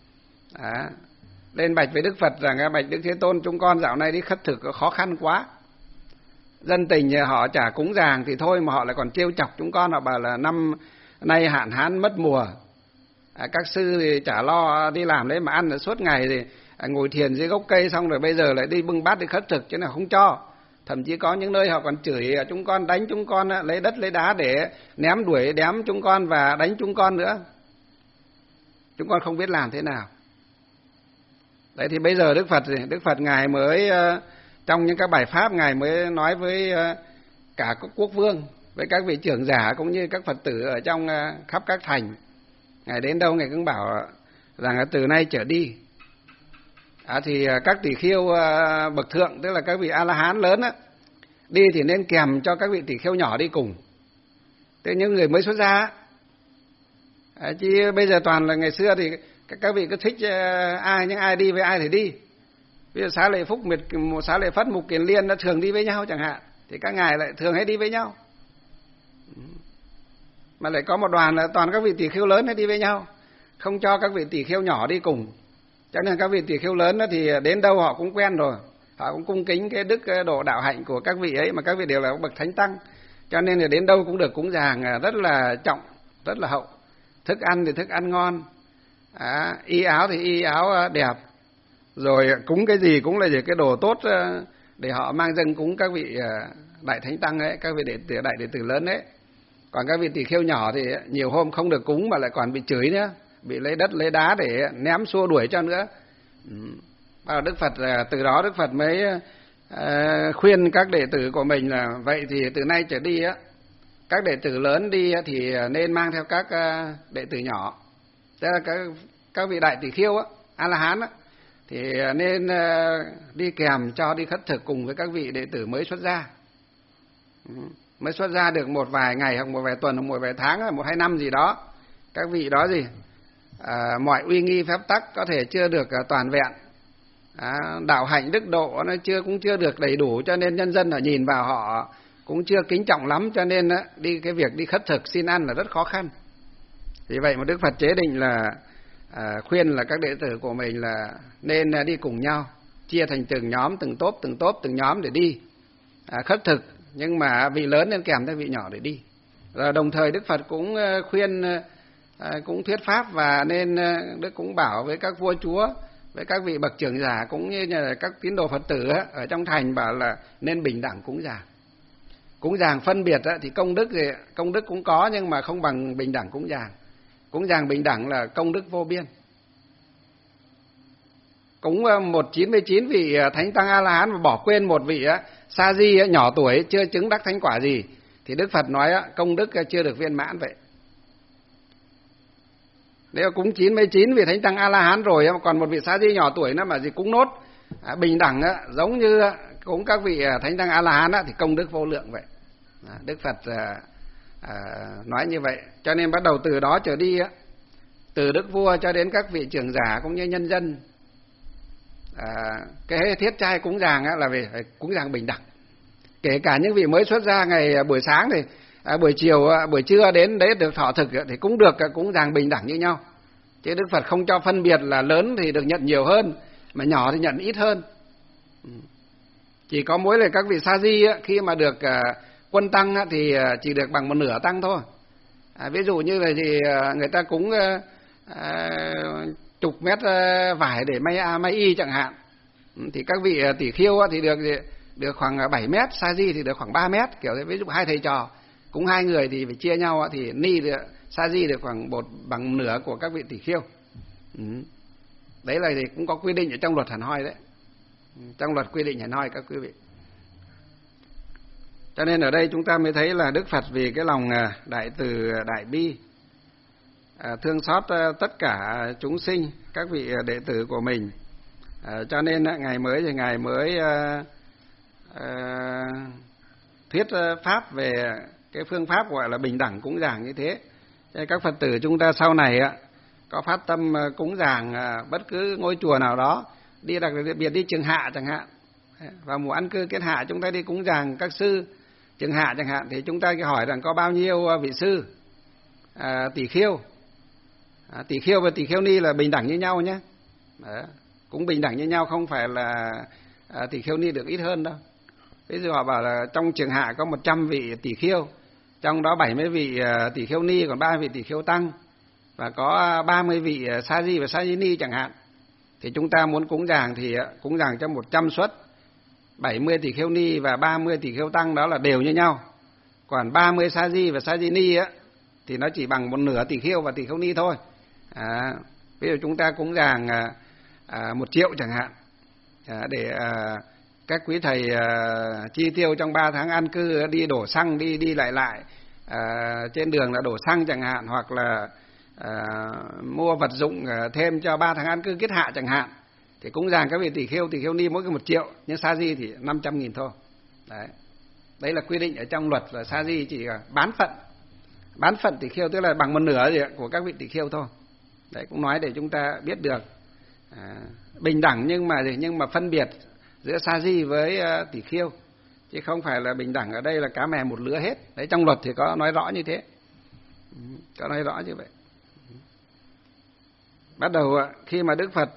Lên bạch với Đức Phật rằng: bạch Đức Thế Tôn, chúng con dạo này đi khất thực khó khăn quá. Dân tình họ chả cúng dường thì thôi mà họ lại còn trêu chọc chúng con, họ bảo là năm nay hạn hán mất mùa. Các sư thì chả lo đi làm đấy mà ăn suốt ngày thì ngồi thiền dưới gốc cây, xong rồi bây giờ lại đi bưng bát đi khất thực chứ nào không cho. Thậm chí có những nơi họ còn chửi chúng con, đánh chúng con, lấy đất lấy đá để ném đuổi đếm chúng con và đánh chúng con nữa. Chúng con không biết làm thế nào. Đấy thì bây giờ Đức Phật ngài mới trong những các bài pháp ngài mới nói với cả các quốc vương, với các vị trưởng giả cũng như các Phật tử ở trong khắp các thành. Ngài đến đâu ngài cũng bảo rằng từ nay trở đi thì các tỷ khiêu bậc thượng, tức là các vị A La Hán lớn á, đi thì nên kèm cho các vị tỷ khiêu nhỏ đi cùng. Thế những người mới xuất gia chứ bây giờ toàn là ngày xưa thì các vị cứ thích nhưng ai đi với ai thì đi. Ví dụ Xá Lợi Phất, Mục Kiền Liên nó thường đi với nhau chẳng hạn, thì các ngài lại thường hay đi với nhau. Mà lại có một đoàn là toàn các vị tỷ khiêu lớn hay đi với nhau, không cho các vị tỷ khiêu nhỏ đi cùng. Cho nên các vị tỷ khiêu lớn đó thì đến đâu họ cũng quen rồi, họ cũng cung kính cái đức độ đạo hạnh của các vị ấy, mà các vị đều là bậc thánh tăng, cho nên là đến đâu cũng được cúng dường rất là trọng, rất là hậu. Thức ăn thì thức ăn ngon, y áo thì y áo đẹp, Rồi cúng cái gì cũng là cái đồ tốt để họ mang dâng cúng các vị đại thánh tăng ấy, các vị đại đệ tử lớn ấy. Còn các vị tỳ kheo nhỏ thì nhiều hôm không được cúng mà lại còn bị chửi nữa, bị lấy đất lấy đá để ném xua đuổi cho nữa. Và Đức Phật từ đó Đức Phật mới khuyên các đệ tử của mình là vậy thì từ nay trở đi á, các đệ tử lớn đi thì nên mang theo các đệ tử nhỏ, tức là các vị đại tỳ kheo á, A La Hán á, thì nên đi kèm cho đi khất thực cùng với các vị đệ tử mới xuất gia. Mới xuất gia được một vài ngày hoặc một vài tuần hoặc một vài tháng hoặc 1-2 năm gì đó, các vị đó mọi uy nghi phép tắc có thể chưa được toàn vẹn, đạo hạnh đức độ nó cũng chưa được đầy đủ, cho nên nhân dân nhìn vào họ cũng chưa kính trọng lắm, cho nên cái việc đi khất thực xin ăn là rất khó khăn. Vì vậy mà Đức Phật chế định là khuyên là các đệ tử của mình là nên đi cùng nhau, chia thành từng nhóm, từng nhóm để đi khất thực, nhưng mà vị lớn nên kèm theo vị nhỏ để đi. Rồi đồng thời Đức Phật cũng khuyên, cũng thuyết pháp, và nên Đức cũng bảo với các vua chúa, với các vị bậc trưởng giả cũng như là các tín đồ Phật tử ở trong thành, bảo là nên bình đẳng cúng dường. Cúng dường phân biệt thì công đức cũng có, nhưng mà không bằng bình đẳng cúng dường. Cúng dường bình đẳng là công đức vô biên. Cúng 199 vị thánh tăng A La Hán và bỏ quên một vị sa di nhỏ tuổi chưa chứng đắc thánh quả gì, thì Đức Phật nói công đức chưa được viên mãn vậy. Nếu cúng 99 vị thánh tăng A La Hán rồi mà còn một vị sa di nhỏ tuổi nữa mà gì cúng nốt bình đẳng giống như cúng các vị thánh tăng A La Hán thì công đức vô lượng vậy. Đức Phật nói như vậy. Cho nên bắt đầu từ đó trở đi từ đức vua cho đến các vị trưởng giả cũng như nhân dân, cái thiết trai cúng dường là phải cúng dường bình đẳng. Kể cả những vị mới xuất gia ngày buổi sáng thì buổi chiều buổi trưa đến đấy được thọ thực thì cũng được cúng dường bình đẳng như nhau. Chứ Đức Phật không cho phân biệt là lớn thì được nhận nhiều hơn mà nhỏ thì nhận ít hơn. Chỉ có mỗi là các vị sa di khi mà được quân tăng thì chỉ được bằng 1/2 tăng thôi. Ví dụ như là thì người ta cúng chục mét vải để may y chẳng hạn, thì các vị tỷ kheo thì được khoảng 7 mét, sa di thì được khoảng 3 mét, kiểu thế. Ví dụ 2 thầy trò cúng 2 người thì phải chia nhau, thì ni sa di được khoảng bằng nửa của các vị tỷ kheo. Đấy là thì cũng có quy định ở trong luật hẳn hoi đấy, trong luật quy định hẳn hoi các quý vị. Cho nên ở đây chúng ta mới thấy là Đức Phật vì cái lòng đại từ đại bi, thương xót tất cả chúng sinh, các vị đệ tử của mình, cho nên ngày mới thì ngày mới thuyết pháp về cái phương pháp gọi là bình đẳng cúng dường như thế. Các Phật tử chúng ta sau này có phát tâm cúng dường bất cứ ngôi chùa nào đó, đi đặc biệt đi Trường Hạ chẳng hạn, vào mùa ăn cư kết hạ chúng ta đi cúng dường các sư Trường Hạ chẳng hạn, thì chúng ta hỏi rằng có bao nhiêu vị sư tỷ kheo. Tỷ kheo và tỷ kheo ni là bình đẳng như nhau nhé. Cũng bình đẳng như nhau, không phải là tỷ kheo ni được ít hơn đâu. Ví dụ họ bảo là trong Trường Hạ có 100 vị tỷ kheo, trong đó 70 vị tỷ kheo ni, còn 3 vị tỷ kheo tăng, và có 30 vị sa di và sa di ni chẳng hạn. Thì chúng ta muốn cúng dường thì cúng dường cho 100 suất, 70 tỷ kheo ni và 30 tỷ kheo tăng đó là đều như nhau. Còn 30 sa di và sa di ni thì nó chỉ bằng 1/2 tỷ kheo và tỷ kheo ni thôi. Ví dụ chúng ta cúng dường 1 triệu chẳng hạn, để các quý thầy chi tiêu trong 3 tháng an cư, đi đổ xăng đi lại trên đường là đổ xăng chẳng hạn, hoặc là mua vật dụng thêm cho 3 tháng an cư kết hạ chẳng hạn, thì cúng dường các vị tỷ kheo ni mỗi cái 1 triệu, nhưng sa di thì 500.000 thôi. Đấy là quy định ở trong luật là sa di chỉ bán phận tỷ kheo, tức là bằng 1/2 của các vị tỷ kheo thôi. Đấy cũng nói để chúng ta biết được bình đẳng, nhưng mà phân biệt giữa sa di với tỷ kheo, chứ không phải là bình đẳng ở đây là cá mè một lứa hết. Đấy, trong luật thì có nói rõ như thế, có nói rõ như vậy. Bắt đầu khi mà Đức Phật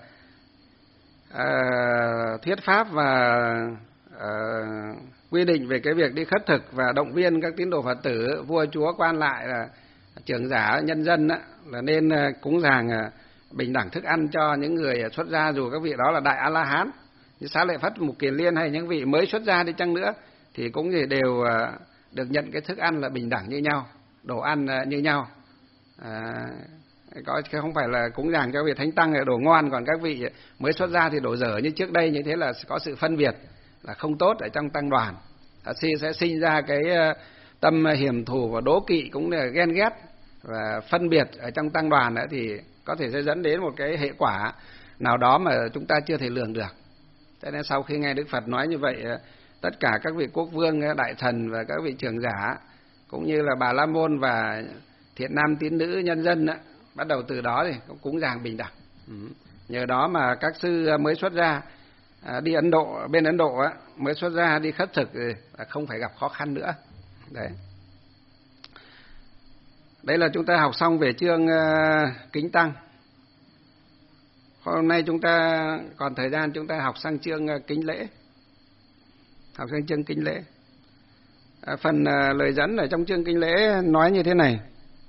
thuyết pháp và quy định về cái việc đi khất thực và động viên các tín đồ Phật tử, vua chúa, quan lại, là trưởng giả, nhân dân là nên cúng dường bình đẳng thức ăn cho những người xuất gia, dù các vị đó là đại A-la-hán như Xá Lợi Phất, Mục Kiền Liên hay những vị mới xuất gia đi chăng nữa thì cũng đều được nhận cái thức ăn là bình đẳng như nhau, đồ ăn như nhau. Không phải là cúng dường cho vị thánh tăng là đồ ngon, còn các vị mới xuất gia thì đồ dở như trước đây, như thế là có sự phân biệt là không tốt ở trong tăng đoàn. Sẽ sinh ra cái tâm hiểm thù và đố kỵ, cũng là ghen ghét và phân biệt ở trong tăng đoàn nữa, thì có thể sẽ dẫn đến một cái hệ quả nào đó mà chúng ta chưa thể lường được. Cho nên sau khi nghe Đức Phật nói như vậy, tất cả các vị quốc vương, đại thần và các vị trưởng giả cũng như là Bà La Môn và thiện nam tín nữ nhân dân bắt đầu từ đó thì cũng cúng dường bình đẳng. Nhờ đó mà các sư mới xuất gia đi Ấn Độ, bên Ấn Độ mới xuất gia đi khất thực không phải gặp khó khăn nữa. Đấy là chúng ta học xong về chương kính tăng. Hôm nay chúng ta còn thời gian, chúng ta học sang chương kính lễ. Học sang chương kính lễ. Phần lời dẫn ở trong chương kính lễ nói như thế này: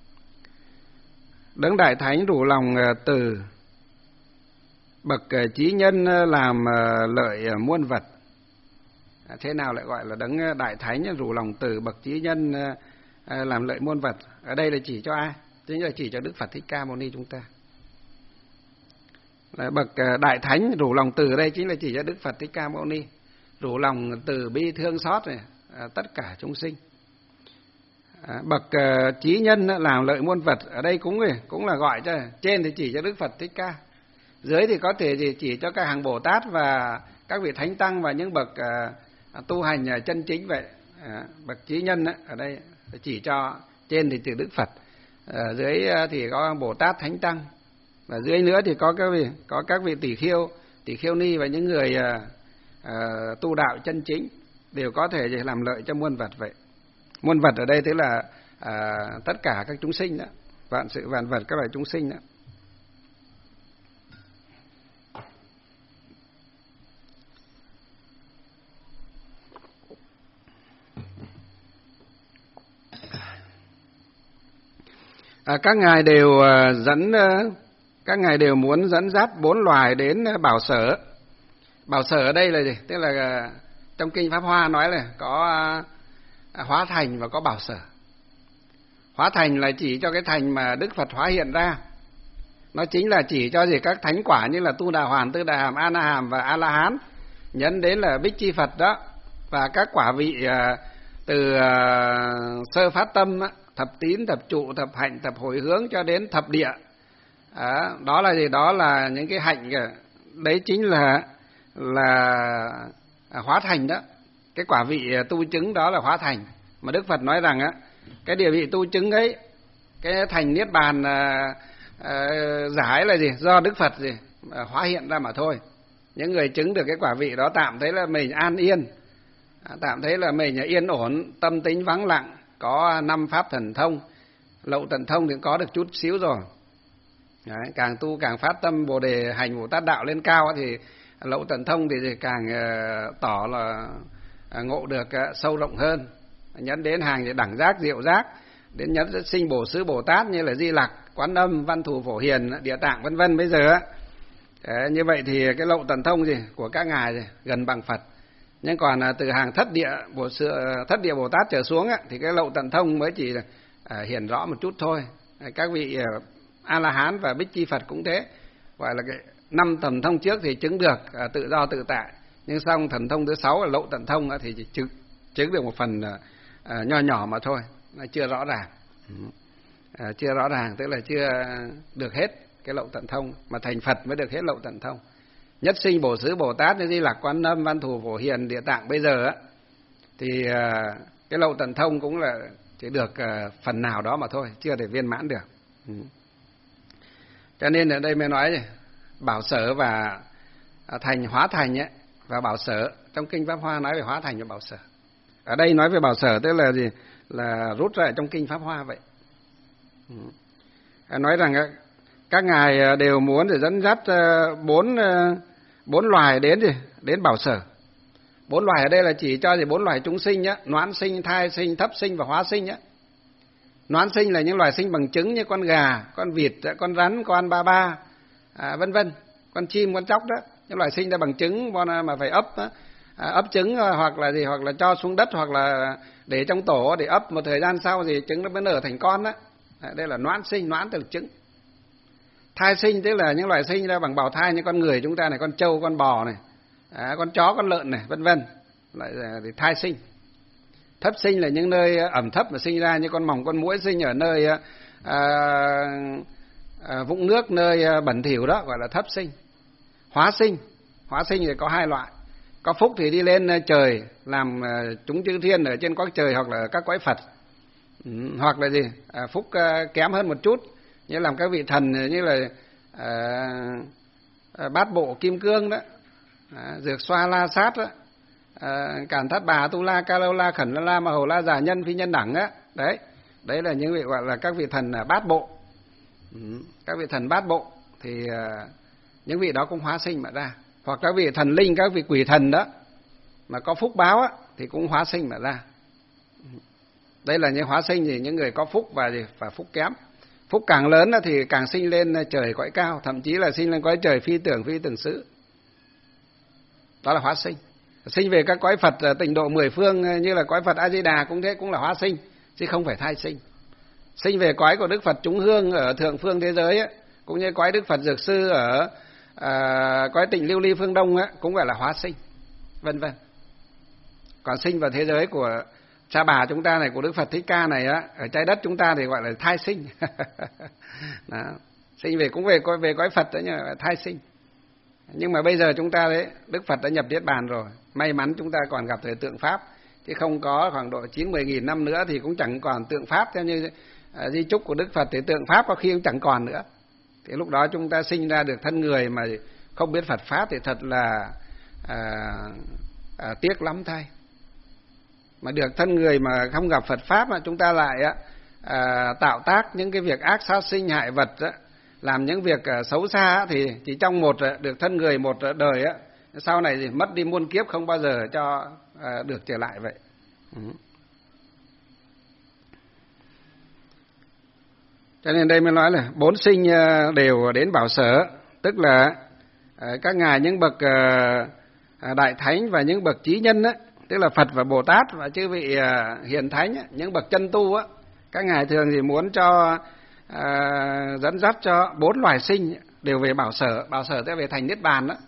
Đấng Đại Thánh rủ lòng từ, bậc trí nhân làm lợi muôn vật. Thế nào lại gọi là Đấng Đại Thánh rủ lòng từ, bậc trí nhân làm lợi muôn vật? Ở đây là chỉ cho ai? Chính là chỉ cho Đức Phật Thích Ca Mâu Ni chúng ta. Là bậc Đại Thánh rủ lòng từ, đây chính là chỉ cho Đức Phật Thích Ca Mâu Ni, rủ lòng từ bi thương xót này, tất cả chúng sinh. Bậc trí nhân làm lợi muôn vật, ở đây cũng là gọi cho, trên thì chỉ cho Đức Phật Thích Ca, dưới thì có thể chỉ cho các hàng Bồ Tát và các vị thánh tăng và những bậc tu hành chân chính vậy. Bậc trí nhân ở đây chỉ cho, trên thì từ Đức Phật, dưới thì có Bồ Tát, thánh tăng, và dưới nữa thì có các vị tỷ khiêu ni và những người tu đạo chân chính đều có thể làm lợi cho muôn vật vậy. Muôn vật ở đây tức là tất cả các chúng sinh đó, vạn sự vạn vật, các loài chúng sinh đó. Các ngài đều muốn dẫn dắt 4 loài đến Bảo Sở. Bảo Sở ở đây là gì? Tức là trong kinh Pháp Hoa nói là có Hóa Thành và có Bảo Sở. Hóa Thành là chỉ cho cái thành mà Đức Phật hóa hiện ra. Nó chính là chỉ cho gì các thánh quả như là Tu Đà Hoàn, Tư Đà Hàm, A Na Hàm và A La Hán, nhấn đến là Bích Chi Phật đó, và các quả vị từ sơ phát tâm, thập tín, thập trụ, thập hạnh, thập hồi hướng cho đến thập địa. Đó là gì? Đó là những cái hạnh, đấy chính là hóa thành đó. Cái quả vị tu chứng đó là hóa thành. Mà Đức Phật nói rằng cái địa vị tu chứng ấy, cái thành niết bàn giải là gì? Do Đức Phật hóa hiện ra mà thôi. Những người chứng được cái quả vị đó tạm thấy là mình an yên, tạm thấy là mình yên ổn, tâm tính vắng lặng, có 5 pháp thần thông. Lậu tận thông thì có được chút xíu rồi. Đấy, càng tu càng phát tâm Bồ Đề hành Bồ Tát đạo lên cao thì lậu tận thông thì càng tỏ là ngộ được sâu rộng hơn, nhấn đến hàng đẳng giác, diệu giác, đến nhấn sinh bổ xứ Bồ Tát như là Di Lặc, Quán Âm, Văn Thù, Phổ Hiền, Địa Tạng vân vân. Bây giờ như vậy thì cái lậu tận thông của các ngài gần bằng Phật. Nhưng còn từ hàng thất địa Bồ Tát trở xuống thì cái lậu tận thông mới chỉ hiển rõ một chút thôi. Các vị A La Hán và Bích Chi Phật cũng thế, gọi là cái 5 thần thông trước thì chứng được tự do tự tại, nhưng xong thần thông thứ 6 là lậu tận thông thì chỉ chứng được một phần nho nhỏ mà thôi, nó chưa rõ ràng. Chưa rõ ràng tức là chưa được hết cái lậu tận thông, mà thành Phật mới được hết lậu tận thông. Nhất sinh bổ xứ Bồ Tát như Di Lặc, Quán Âm, Văn Thù, Phổ Hiền, Địa Tạng bây giờ thì cái lậu tận thông cũng là chỉ được phần nào đó mà thôi, chưa thể viên mãn được. Cho nên ở đây mới nói Bảo Sở và thành, hóa thành và Bảo Sở. Trong kinh Pháp Hoa nói về hóa thành và Bảo Sở. Ở đây nói về Bảo Sở tức là gì? Là rút ra trong kinh Pháp Hoa vậy. Nói rằng các ngài đều muốn để dẫn dắt 4 loài đến Bảo Sở. 4 loài ở đây là chỉ cho 4 loài chúng sinh noãn sinh, thai sinh, thấp sinh và hóa sinh Noãn sinh là những loài sinh bằng trứng như con gà, con vịt, con rắn, con ba ba, vân vân. Con chim, con chóc đó, những loài sinh ra bằng trứng mà phải ấp trứng hoặc là gì, hoặc là cho xuống đất, hoặc là để trong tổ để ấp, một thời gian sau thì trứng nó mới nở thành con đó. Đây là noãn sinh, noãn từ trứng. Thai sinh tức là những loài sinh ra bằng bào thai như con người chúng ta này, con trâu, con bò này, con chó, con lợn này, vân vân. Lại thì thai sinh. Thấp sinh là những nơi ẩm thấp mà sinh ra, như con mòng, con muỗi sinh ở nơi vũng nước, nơi bẩn thỉu đó, gọi là thấp sinh. Hóa sinh thì có hai loại. Có phúc thì đi lên trời làm chúng chư thiên ở trên cõi trời hoặc là các cõi Phật. Hoặc là gì? Phúc kém hơn một chút, như làm các vị thần như là Bát Bộ Kim Cương đó, Dược Xoa La Sát đó, Cản Thát Bà, Tu La, Ca Lâu La, Khẩn La La, Ma Hầu La, Già Nhân, Phi Nhân Đẳng á. Đấy là những vị gọi là các vị thần bát bộ. Các vị thần bát bộ thì những vị đó cũng hóa sinh mà ra. Hoặc các vị thần linh, các vị quỷ thần đó mà có phúc báo á thì cũng hóa sinh mà ra. Đây là những hóa sinh thì những người có phúc và phúc kém. Phúc càng lớn thì càng sinh lên trời cõi cao, thậm chí là sinh lên cõi trời phi tưởng xứ. Đó là hóa sinh. Sinh về các cõi Phật tịnh độ mười phương như là cõi Phật A Di Đà cũng thế, cũng là hóa sinh chứ không phải thai sinh. Sinh về cõi của Đức Phật Chúng Hương ở thượng phương thế giới ấy, cũng như cõi Đức Phật Dược Sư ở cõi Tịnh Lưu Ly phương Đông ấy, cũng gọi là hóa sinh, vân vân. Còn sinh vào thế giới của cha bà chúng ta này, của Đức Phật Thích Ca này á, ở trái đất chúng ta thì gọi là thai sinh. Đó. Sinh về cũng về cõi Phật đó, nhưng mà thai sinh. Nhưng mà bây giờ chúng ta đấy, Đức Phật đã nhập Niết Bàn rồi, may mắn chúng ta còn gặp thời tượng Pháp, chứ không có khoảng độ 9-10 nghìn năm nữa thì cũng chẳng còn tượng Pháp. Theo như di chúc của Đức Phật thì tượng Pháp có khi cũng chẳng còn nữa. Thì lúc đó chúng ta sinh ra được thân người mà không biết Phật Pháp thì thật là tiếc lắm thay. Mà được thân người mà không gặp Phật Pháp mà chúng ta lại tạo tác những cái việc ác sát sinh hại vật đó, làm những việc xấu xa thì chỉ trong được thân người một đời á, sau này thì mất đi muôn kiếp không bao giờ cho được trở lại vậy. Cho nên đây mới nói là bốn sinh đều đến bảo sở, tức là các ngài những bậc đại thánh và những bậc trí nhân á, tức là Phật và Bồ Tát và chư vị hiền thánh á, những bậc chân tu á, các ngài thường thì muốn cho dẫn dắt cho bốn loài sinh đều về bảo sở. Bảo sở tức là về thành Niết Bàn đó,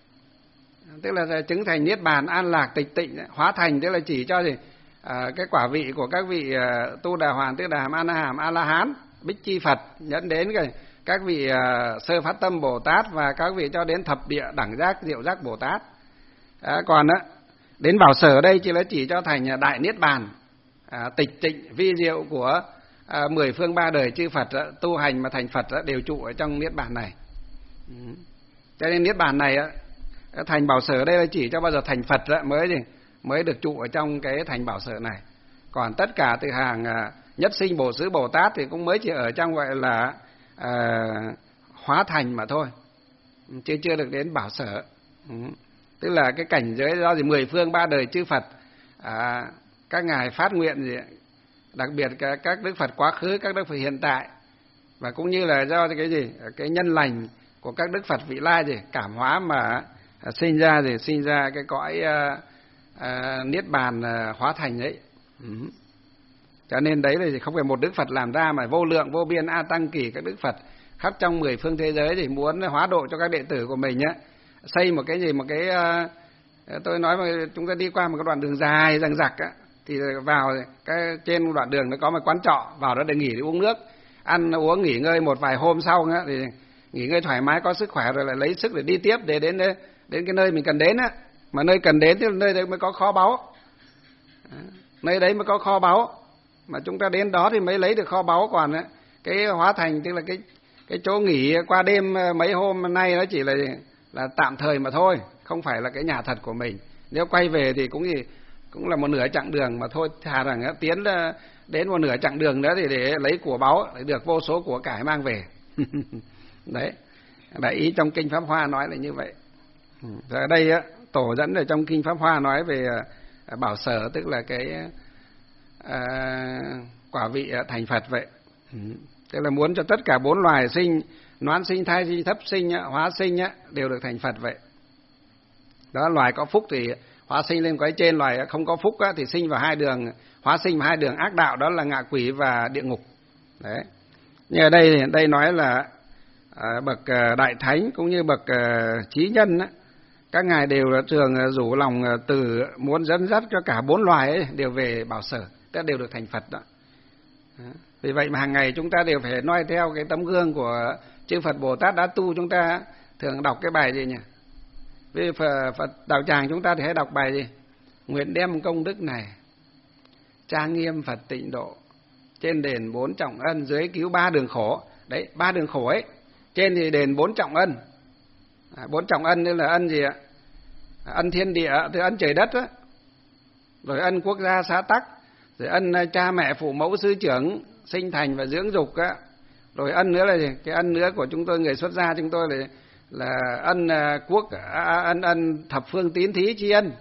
tức là chứng thành Niết Bàn, an lạc, tịch tịnh. Hóa thành tức là chỉ cho gì cái quả vị của các vị Tu Đà Hoàn, Tức Đà Hàm, A Na Hàm, A La Hán, Bích Chi Phật, dẫn đến các vị Sơ Phát Tâm Bồ Tát và các vị cho đến thập địa đẳng giác, diệu giác Bồ Tát. Còn đến bảo sở ở đây chỉ cho thành đại Niết Bàn, tịch tịnh vi diệu của 10 phương 3 đời chư Phật tu hành mà thành Phật đều trụ ở trong Niết Bàn này. Cho nên Niết Bàn này thành bảo sở ở đây là chỉ cho bao giờ thành Phật mới được trụ ở trong cái thành bảo sở này. Còn tất cả từ hàng nhất sinh Bổ Xứ Bồ Tát thì cũng mới chỉ ở trong gọi là hóa thành mà thôi, chưa được đến bảo sở. Tức là cái cảnh giới do 10 phương 3 đời chư Phật các ngài phát nguyện gì, đặc biệt các Đức Phật quá khứ, các Đức Phật hiện tại, và cũng như là do cái nhân lành của các Đức Phật vị lai cảm hóa mà sinh ra cái cõi Niết Bàn hóa thành ấy. Cho nên đấy là không phải một Đức Phật làm ra, mà vô lượng vô biên A Tăng Kỳ các Đức Phật khắp trong 10 phương thế giới thì muốn hóa độ cho các đệ tử của mình á, xây một cái tôi nói mà chúng ta đi qua một cái đoạn đường dài dằng dặc á, thì vào cái trên đoạn đường nó có một quán trọ, vào đó để nghỉ, để uống nước, ăn uống nghỉ ngơi một vài hôm sau á, thì nghỉ ngơi thoải mái có sức khỏe rồi lại lấy sức để đi tiếp để đến cái nơi mình cần đến á. Mà nơi cần đến thì nơi đấy mới có kho báu, nơi đấy mới có kho báu, mà chúng ta đến đó thì mới lấy được kho báu. Còn cái hóa thành tức là cái chỗ nghỉ qua đêm mấy hôm nay nó chỉ là tạm thời mà thôi, không phải là cái nhà thật của mình. Nếu quay về thì cũng là một nửa chặng đường mà thôi, thà rằng tiến đến một nửa chặng đường nữa thì để lấy của báu, để được vô số của cải mang về. Đấy, đại ý trong kinh Pháp Hoa nói là như vậy. Rồi ở đây tổ dẫn ở trong kinh Pháp Hoa nói về bảo sở, tức là cái quả vị thành Phật vậy. Tức là muốn cho tất cả 4 loài sinh, noãn sinh, thai sinh, thấp sinh, hóa sinh đều được thành Phật vậy. Đó, loài có phúc thì hóa sinh lên cái trên, loài không có phúc thì sinh vào 2 đường, hóa sinh vào 2 đường ác đạo, đó là ngạ quỷ và địa ngục. Đấy. Nhưng ở đây nói là bậc đại thánh cũng như bậc trí nhân các ngài đều là thường rủ lòng từ muốn dẫn dắt cho cả 4 loài ấy đều về bảo sở, tức đều được thành Phật đó. Vì vậy mà hàng ngày chúng ta đều phải noi theo cái tấm gương của chư Phật Bồ Tát đã tu. Chúng ta thường đọc cái bài gì nhỉ? Vì Phật đạo tràng chúng ta thì hay đọc bài gì? Nguyện đem công đức này trang nghiêm Phật tịnh độ, trên đền 4 trọng ân, dưới cứu 3 đường khổ. Đấy, 3 đường khổ ấy. Trên thì đền 4 trọng ân. 4 trọng ân nên là ân gì ạ? Ân thiên địa, tức ân trời đất á. Rồi ân quốc gia xã tắc, rồi ân cha mẹ phụ mẫu sư trưởng sinh thành và dưỡng dục á. Rồi ân nữa là gì? Cái ân nữa của chúng tôi người xuất gia chúng tôi là ân quốc, ân thập phương tín thí tri ân.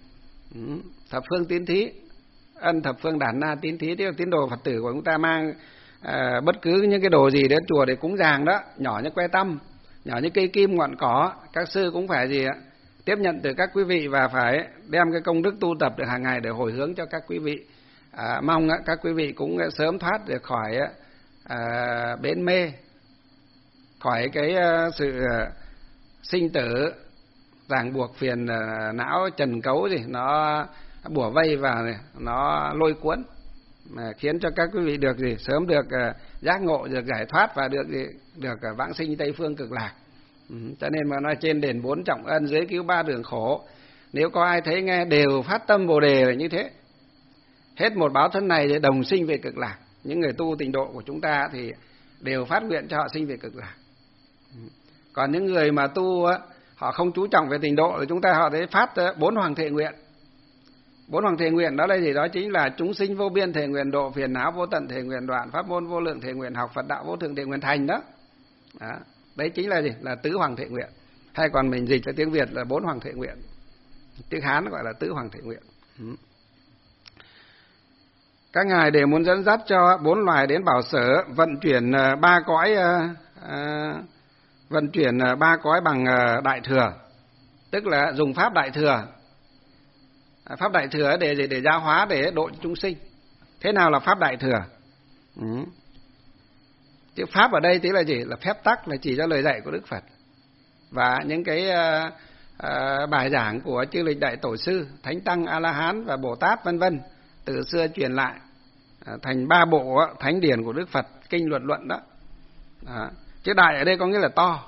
Thập phương tín thí, ân thập phương đản na tín thí, tức là tín đồ Phật tử của chúng ta mang bất cứ những cái đồ gì đến chùa để cúng dường đó, nhỏ như que tăm, nhỏ như cây kim ngọn cỏ, các sư cũng phải gì ạ? Tiếp nhận từ các quý vị và phải đem cái công đức tu tập được hàng ngày để hồi hướng cho các quý vị. Mong các quý vị cũng sớm thoát được khỏi bến mê, khỏi cái sự sinh tử ràng buộc phiền não trần cấu gì nó bủa vây và nó lôi cuốn, mà khiến cho các quý vị được gì sớm được giác ngộ, được giải thoát và được vãng sinh Tây phương cực lạc. Cho nên mà nói trên đền 4 trọng ân, dưới cứu 3 đường khổ. Nếu có ai thấy nghe đều phát tâm Bồ đề là như thế, hết một báo thân này để đồng sinh về cực lạc. Những người tu tịnh độ của chúng ta thì đều phát nguyện cho họ sinh về cực lạc. Còn những người mà tu họ không chú trọng về tịnh độ thì chúng ta họ thấy phát 4 hoàng thệ nguyện. 4 hoàng thệ nguyện đó là gì? Đó chính là chúng sinh vô biên thệ nguyện độ, phiền não vô tận thệ nguyện đoạn, pháp môn vô lượng thệ nguyện học, Phật đạo vô thượng thệ nguyện thành đó. Đấy chính là gì? Là tứ hoàng thệ nguyện. Hay còn mình dịch cho tiếng Việt là 4 hoàng thệ nguyện. Tiếng Hán gọi là tứ hoàng thệ nguyện. Các ngài đều muốn dẫn dắt cho 4 loài đến bảo sở, vận chuyển 3 cõi, vận chuyển 3 cõi bằng đại thừa, tức là dùng pháp đại thừa. Pháp đại thừa để giáo hóa, để độ chúng sinh. Thế nào là pháp đại thừa? Chữ pháp ở đây tức là gì? Là phép tắc, là chỉ cho lời dạy của Đức Phật và những cái bài giảng của chư lịch đại tổ sư, thánh tăng, a la hán và Bồ Tát vân vân, từ xưa truyền lại thành 3 bộ thánh điển của Đức Phật, kinh luật luận đó. Chữ đại ở đây có nghĩa là to,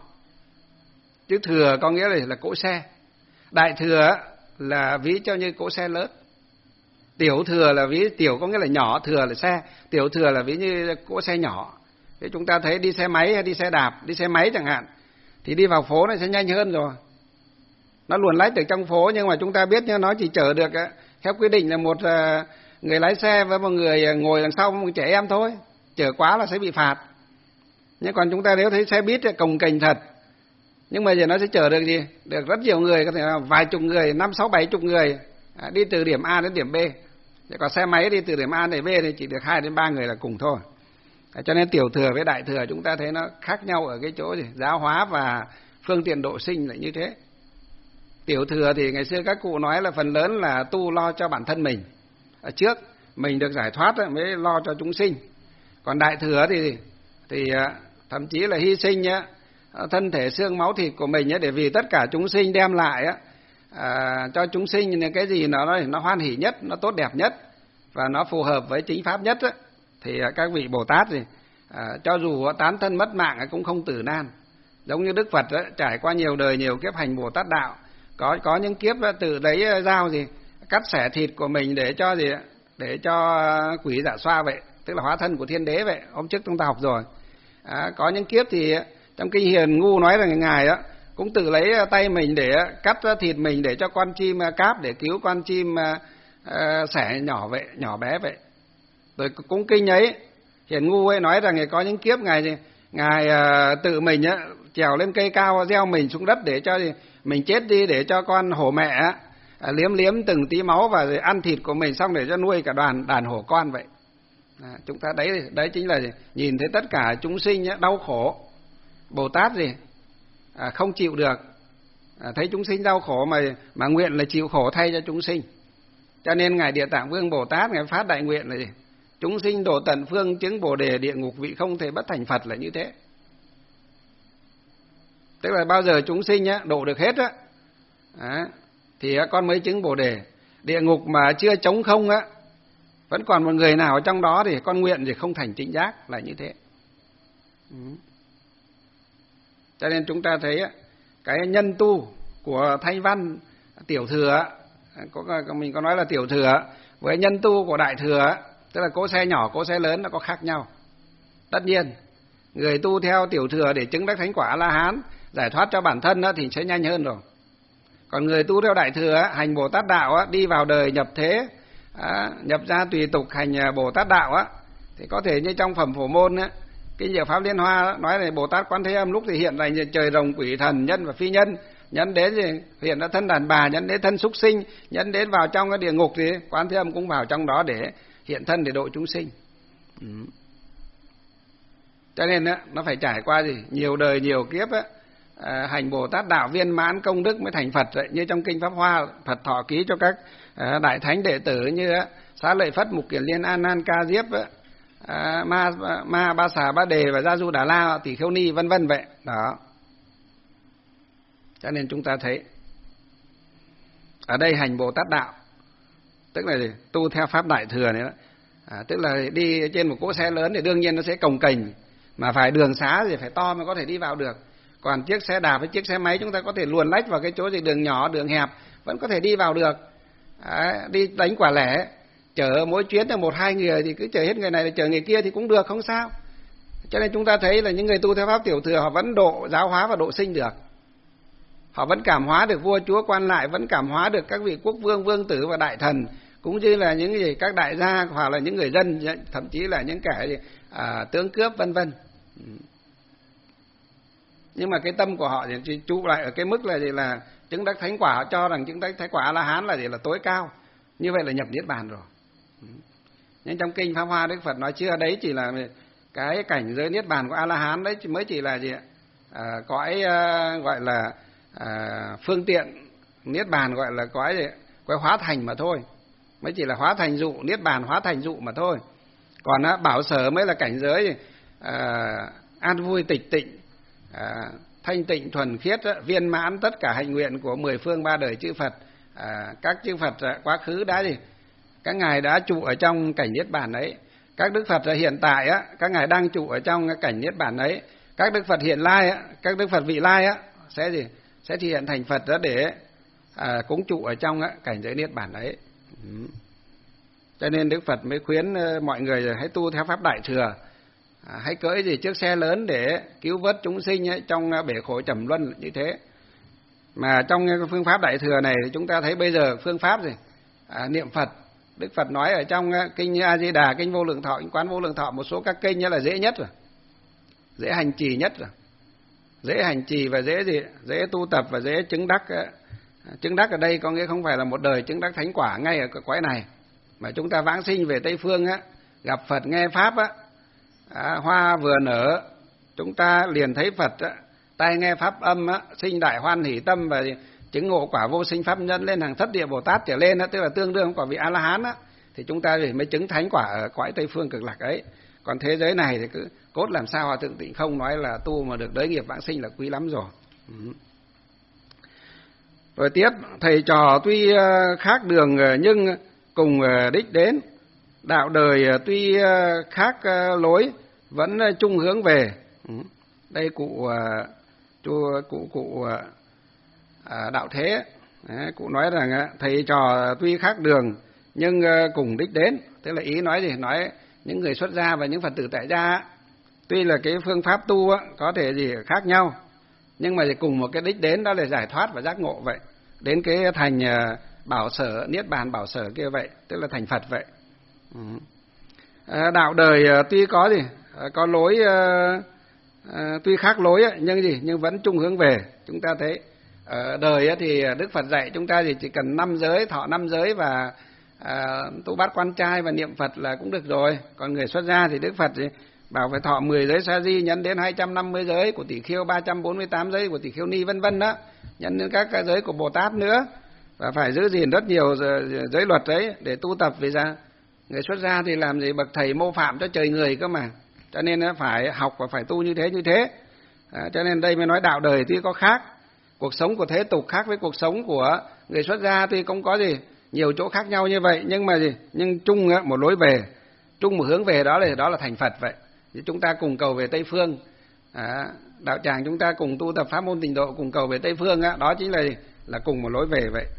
chữ thừa có nghĩa là cỗ xe. Đại thừa là ví cho như cỗ xe lớn, tiểu thừa là ví, tiểu có nghĩa là nhỏ, thừa là xe, tiểu thừa là ví như cỗ xe nhỏ. Thế chúng ta thấy đi xe máy hay đi xe đạp, đi xe máy chẳng hạn, thì đi vào phố nó sẽ nhanh hơn rồi, nó luồn lách được trong phố, nhưng mà chúng ta biết nhưng nó chỉ chở được theo quy định là một người lái xe với một người ngồi đằng sau một trẻ em thôi, chở quá là sẽ bị phạt. Nhưng còn chúng ta nếu thấy xe buýt cồng kềnh thật, nhưng mà giờ nó sẽ chở được gì? Được rất nhiều người, có thể là vài chục người, 5, 6, 70 người đi từ điểm A đến điểm B. Còn xe máy đi từ điểm A đến B thì chỉ được 2 đến 3 người là cùng thôi. Cho nên tiểu thừa với đại thừa chúng ta thấy nó khác nhau ở cái chỗ gì? Giáo hóa và phương tiện độ sinh lại như thế. Tiểu thừa thì ngày xưa các cụ nói là phần lớn là tu lo cho bản thân mình. Ở trước mình được giải thoát mới lo cho chúng sinh. Còn đại thừa thì thậm chí là hy sinh thân thể xương máu thịt của mình để vì tất cả chúng sinh, đem lại cho chúng sinh cái gì nó hoan hỷ nhất, nó tốt đẹp nhất và nó phù hợp với chính pháp nhất thì các vị Bồ Tát cho dù tán thân mất mạng cũng không tử nan. Giống như Đức Phật trải qua nhiều đời nhiều kiếp hành Bồ Tát đạo, có những kiếp tự lấy dao cắt xẻ thịt của mình để cho quỷ dạ xoa vậy, tức là hóa thân của thiên đế vậy. Hôm trước chúng ta học rồi. Có những kiếp thì trong kinh Hiền Ngu nói rằng ngài cũng tự lấy tay mình để cắt thịt mình để cho con chim cáp, để cứu con chim sẻ nhỏ bé vậy. Rồi cũng kinh ấy Hiền Ngu ấy nói rằng có những kiếp ngài tự mình trèo lên cây cao, gieo mình xuống đất để cho mình chết đi, để cho con hổ mẹ liếm từng tí máu và rồi ăn thịt của mình, xong để cho nuôi cả đàn hổ con vậy. Chúng ta đấy chính là nhìn thấy tất cả chúng sinh đau khổ. Bồ Tát không chịu được, thấy chúng sinh đau khổ mà nguyện là chịu khổ thay cho chúng sinh. Cho nên ngài Địa Tạng Vương Bồ Tát ngài phát đại nguyện là gì? Chúng sinh độ tận phương chứng Bồ đề, địa ngục vị không thể bất thành Phật, là như thế. Tức là bao giờ chúng sinh độ được hết thì con mới chứng Bồ đề. Địa ngục mà chưa trống không vẫn còn một người nào ở trong đó thì con nguyện thì không thành chính giác, là như thế. Cho nên chúng ta thấy cái nhân tu của Thanh Văn Tiểu Thừa, mình có nói là Tiểu Thừa, với nhân tu của Đại Thừa, tức là cỗ xe nhỏ, cỗ xe lớn nó có khác nhau. Tất nhiên, người tu theo Tiểu Thừa để chứng đắc thánh quả A-la-hán, giải thoát cho bản thân thì sẽ nhanh hơn rồi. Còn người tu theo Đại Thừa, hành Bồ Tát Đạo, đi vào đời nhập thế, nhập ra tùy tục hành Bồ Tát Đạo, thì có thể như trong Phẩm Phổ Môn, Kinh Diệu Pháp Liên Hoa nói là Bồ Tát Quán Thế Âm lúc thì hiện ra trời rồng, quỷ thần, nhân và phi nhân, nhân đến thì hiện ra thân đàn bà, nhân đến thân súc sinh, nhân đến vào trong cái địa ngục thì Quán Thế Âm cũng vào trong đó để hiện thân để độ chúng sinh. Cho nên nó phải trải qua nhiều đời nhiều kiếp hành Bồ Tát Đạo viên mãn công đức mới thành Phật. Như trong Kinh Pháp Hoa, Phật thọ ký cho các đại thánh đệ tử như Xá Lợi Phất, Mục Kiền Liên, A Nan, Ca Diếp, Ma Ba Xà Ba Đề và Gia Du Đà La, Tỷ Khưu Ni, vân vân vậy đó. Cho nên chúng ta thấy ở đây hành Bồ Tát Đạo tức là tu theo pháp Đại Thừa này đó. Tức là đi trên một cỗ xe lớn thì đương nhiên nó sẽ cồng kềnh, mà phải đường xá thì phải to mới có thể đi vào được. Còn chiếc xe đạp với chiếc xe máy chúng ta có thể luồn lách vào cái chỗ đường nhỏ, đường hẹp vẫn có thể đi vào được. Đi đánh quả lẻ, chở mỗi chuyến là 1-2 người thì cứ chở hết người này là chở người kia thì cũng được, không sao. Cho nên chúng ta thấy là những người tu theo pháp Tiểu Thừa họ vẫn độ giáo hóa và độ sinh được. Họ vẫn cảm hóa được vua chúa quan lại, vẫn cảm hóa được các vị quốc vương, vương tử và đại thần, cũng như là những các đại gia hoặc là những người dân, thậm chí là những kẻ tướng cướp vân vân. Nhưng mà cái tâm của họ thì trụ lại ở cái mức là chứng đắc thánh quả. Họ cho rằng chứng đắc thánh quả A-la-hán là tối cao, như vậy là nhập niết bàn rồi. Nhưng trong Kinh Pháp Hoa Đức Phật nói chưa, đấy chỉ là cái cảnh giới niết bàn của A-la-hán, đấy mới chỉ là cõi gọi là phương tiện niết bàn, gọi là cõi hóa thành mà thôi, mới chỉ là hóa thành dụ, niết bàn hóa thành dụ mà thôi. Còn bảo sở mới là cảnh giới an vui tịch tịnh, thanh tịnh thuần khiết, viên mãn tất cả hạnh nguyện của 10 phương 3 đời chư Phật. Các chư Phật quá khứ đã các ngài đã trụ ở trong cảnh niết bàn ấy. Các đức Phật hiện tại các ngài đang trụ ở trong cảnh niết bàn ấy. Các đức Phật hiện lai, các đức Phật vị lai sẽ thể hiện thành Phật để cũng trụ ở trong cảnh giới niết bàn ấy. Cho nên Đức Phật mới khuyến mọi người hãy tu theo pháp Đại Thừa, hãy cưỡi chiếc xe lớn để cứu vớt chúng sinh trong bể khổ trầm luân như thế. Mà trong phương pháp Đại Thừa này thì chúng ta thấy bây giờ phương pháp niệm Phật, Đức Phật nói ở trong Kinh A Di Đà, Kinh Vô Lượng Thọ, Kinh Quán Vô Lượng Thọ, một số các kinh là dễ nhất rồi, dễ hành trì nhất rồi, dễ hành trì và dễ tu tập và dễ chứng đắc. Chứng đắc ở đây có nghĩa không phải là một đời chứng đắc thánh quả ngay ở cõi này, mà chúng ta vãng sinh về Tây Phương gặp Phật nghe pháp hoa vừa nở, chúng ta liền thấy Phật, tai nghe pháp âm sinh đại hoan hỷ tâm và chứng ngộ quả vô sinh pháp nhân lên hàng thất địa Bồ Tát trở lên, tức là tương đương quả vị A-la-hán thì chúng ta mới chứng thánh quả ở cõi Tây Phương Cực Lạc ấy. Còn thế giới này thì cứ cốt làm sao Hòa Thượng Tịnh Không nói là tu mà được đới nghiệp vãng sinh là quý lắm rồi. Rồi tiếp, thầy trò tuy khác đường nhưng cùng đích đến, đạo đời tuy khác lối vẫn chung hướng về. Đây cụ Đạo Thế, cụ nói rằng thầy trò tuy khác đường nhưng cùng đích đến. Thế là ý nói gì? Nói những người xuất gia và những Phật tử tại gia tuy là cái phương pháp tu có thể khác nhau, nhưng mà cùng một cái đích đến, đó là giải thoát và giác ngộ vậy. Đến cái thành bảo sở, niết bàn bảo sở kia vậy, tức là thành Phật vậy. Đạo đời tuy có lối, tuy khác lối nhưng vẫn chung hướng về. Chúng ta thấy ở đời thì Đức Phật dạy chúng ta chỉ cần 5 giới, thọ 5 giới và tu bát quan trai và niệm Phật là cũng được rồi. Còn người xuất gia thì Đức Phật thì bảo phải thọ 10 giới sa di, nhân đến 250 giới của Tỷ Khưu, 348 giới của Tỷ Khưu Ni vân vân đó, nhân đến các cái giới của Bồ Tát nữa, và phải giữ gìn rất nhiều giới luật đấy để tu tập. Vì ra người xuất gia thì làm gì bậc thầy mô phạm cho trời người cơ mà, cho nên phải học và phải tu như thế. Cho nên đây mới nói đạo đời thì có khác, cuộc sống của thế tục khác với cuộc sống của người xuất gia thì không có gì nhiều chỗ khác nhau như vậy, nhưng mà nhưng chung một lối về, chung một hướng về, đó là thành Phật vậy. Thì chúng ta cùng cầu về Tây phương, đạo tràng chúng ta cùng tu tập pháp môn Tịnh độ, cùng cầu về Tây phương, đó chính là cùng một lối về vậy.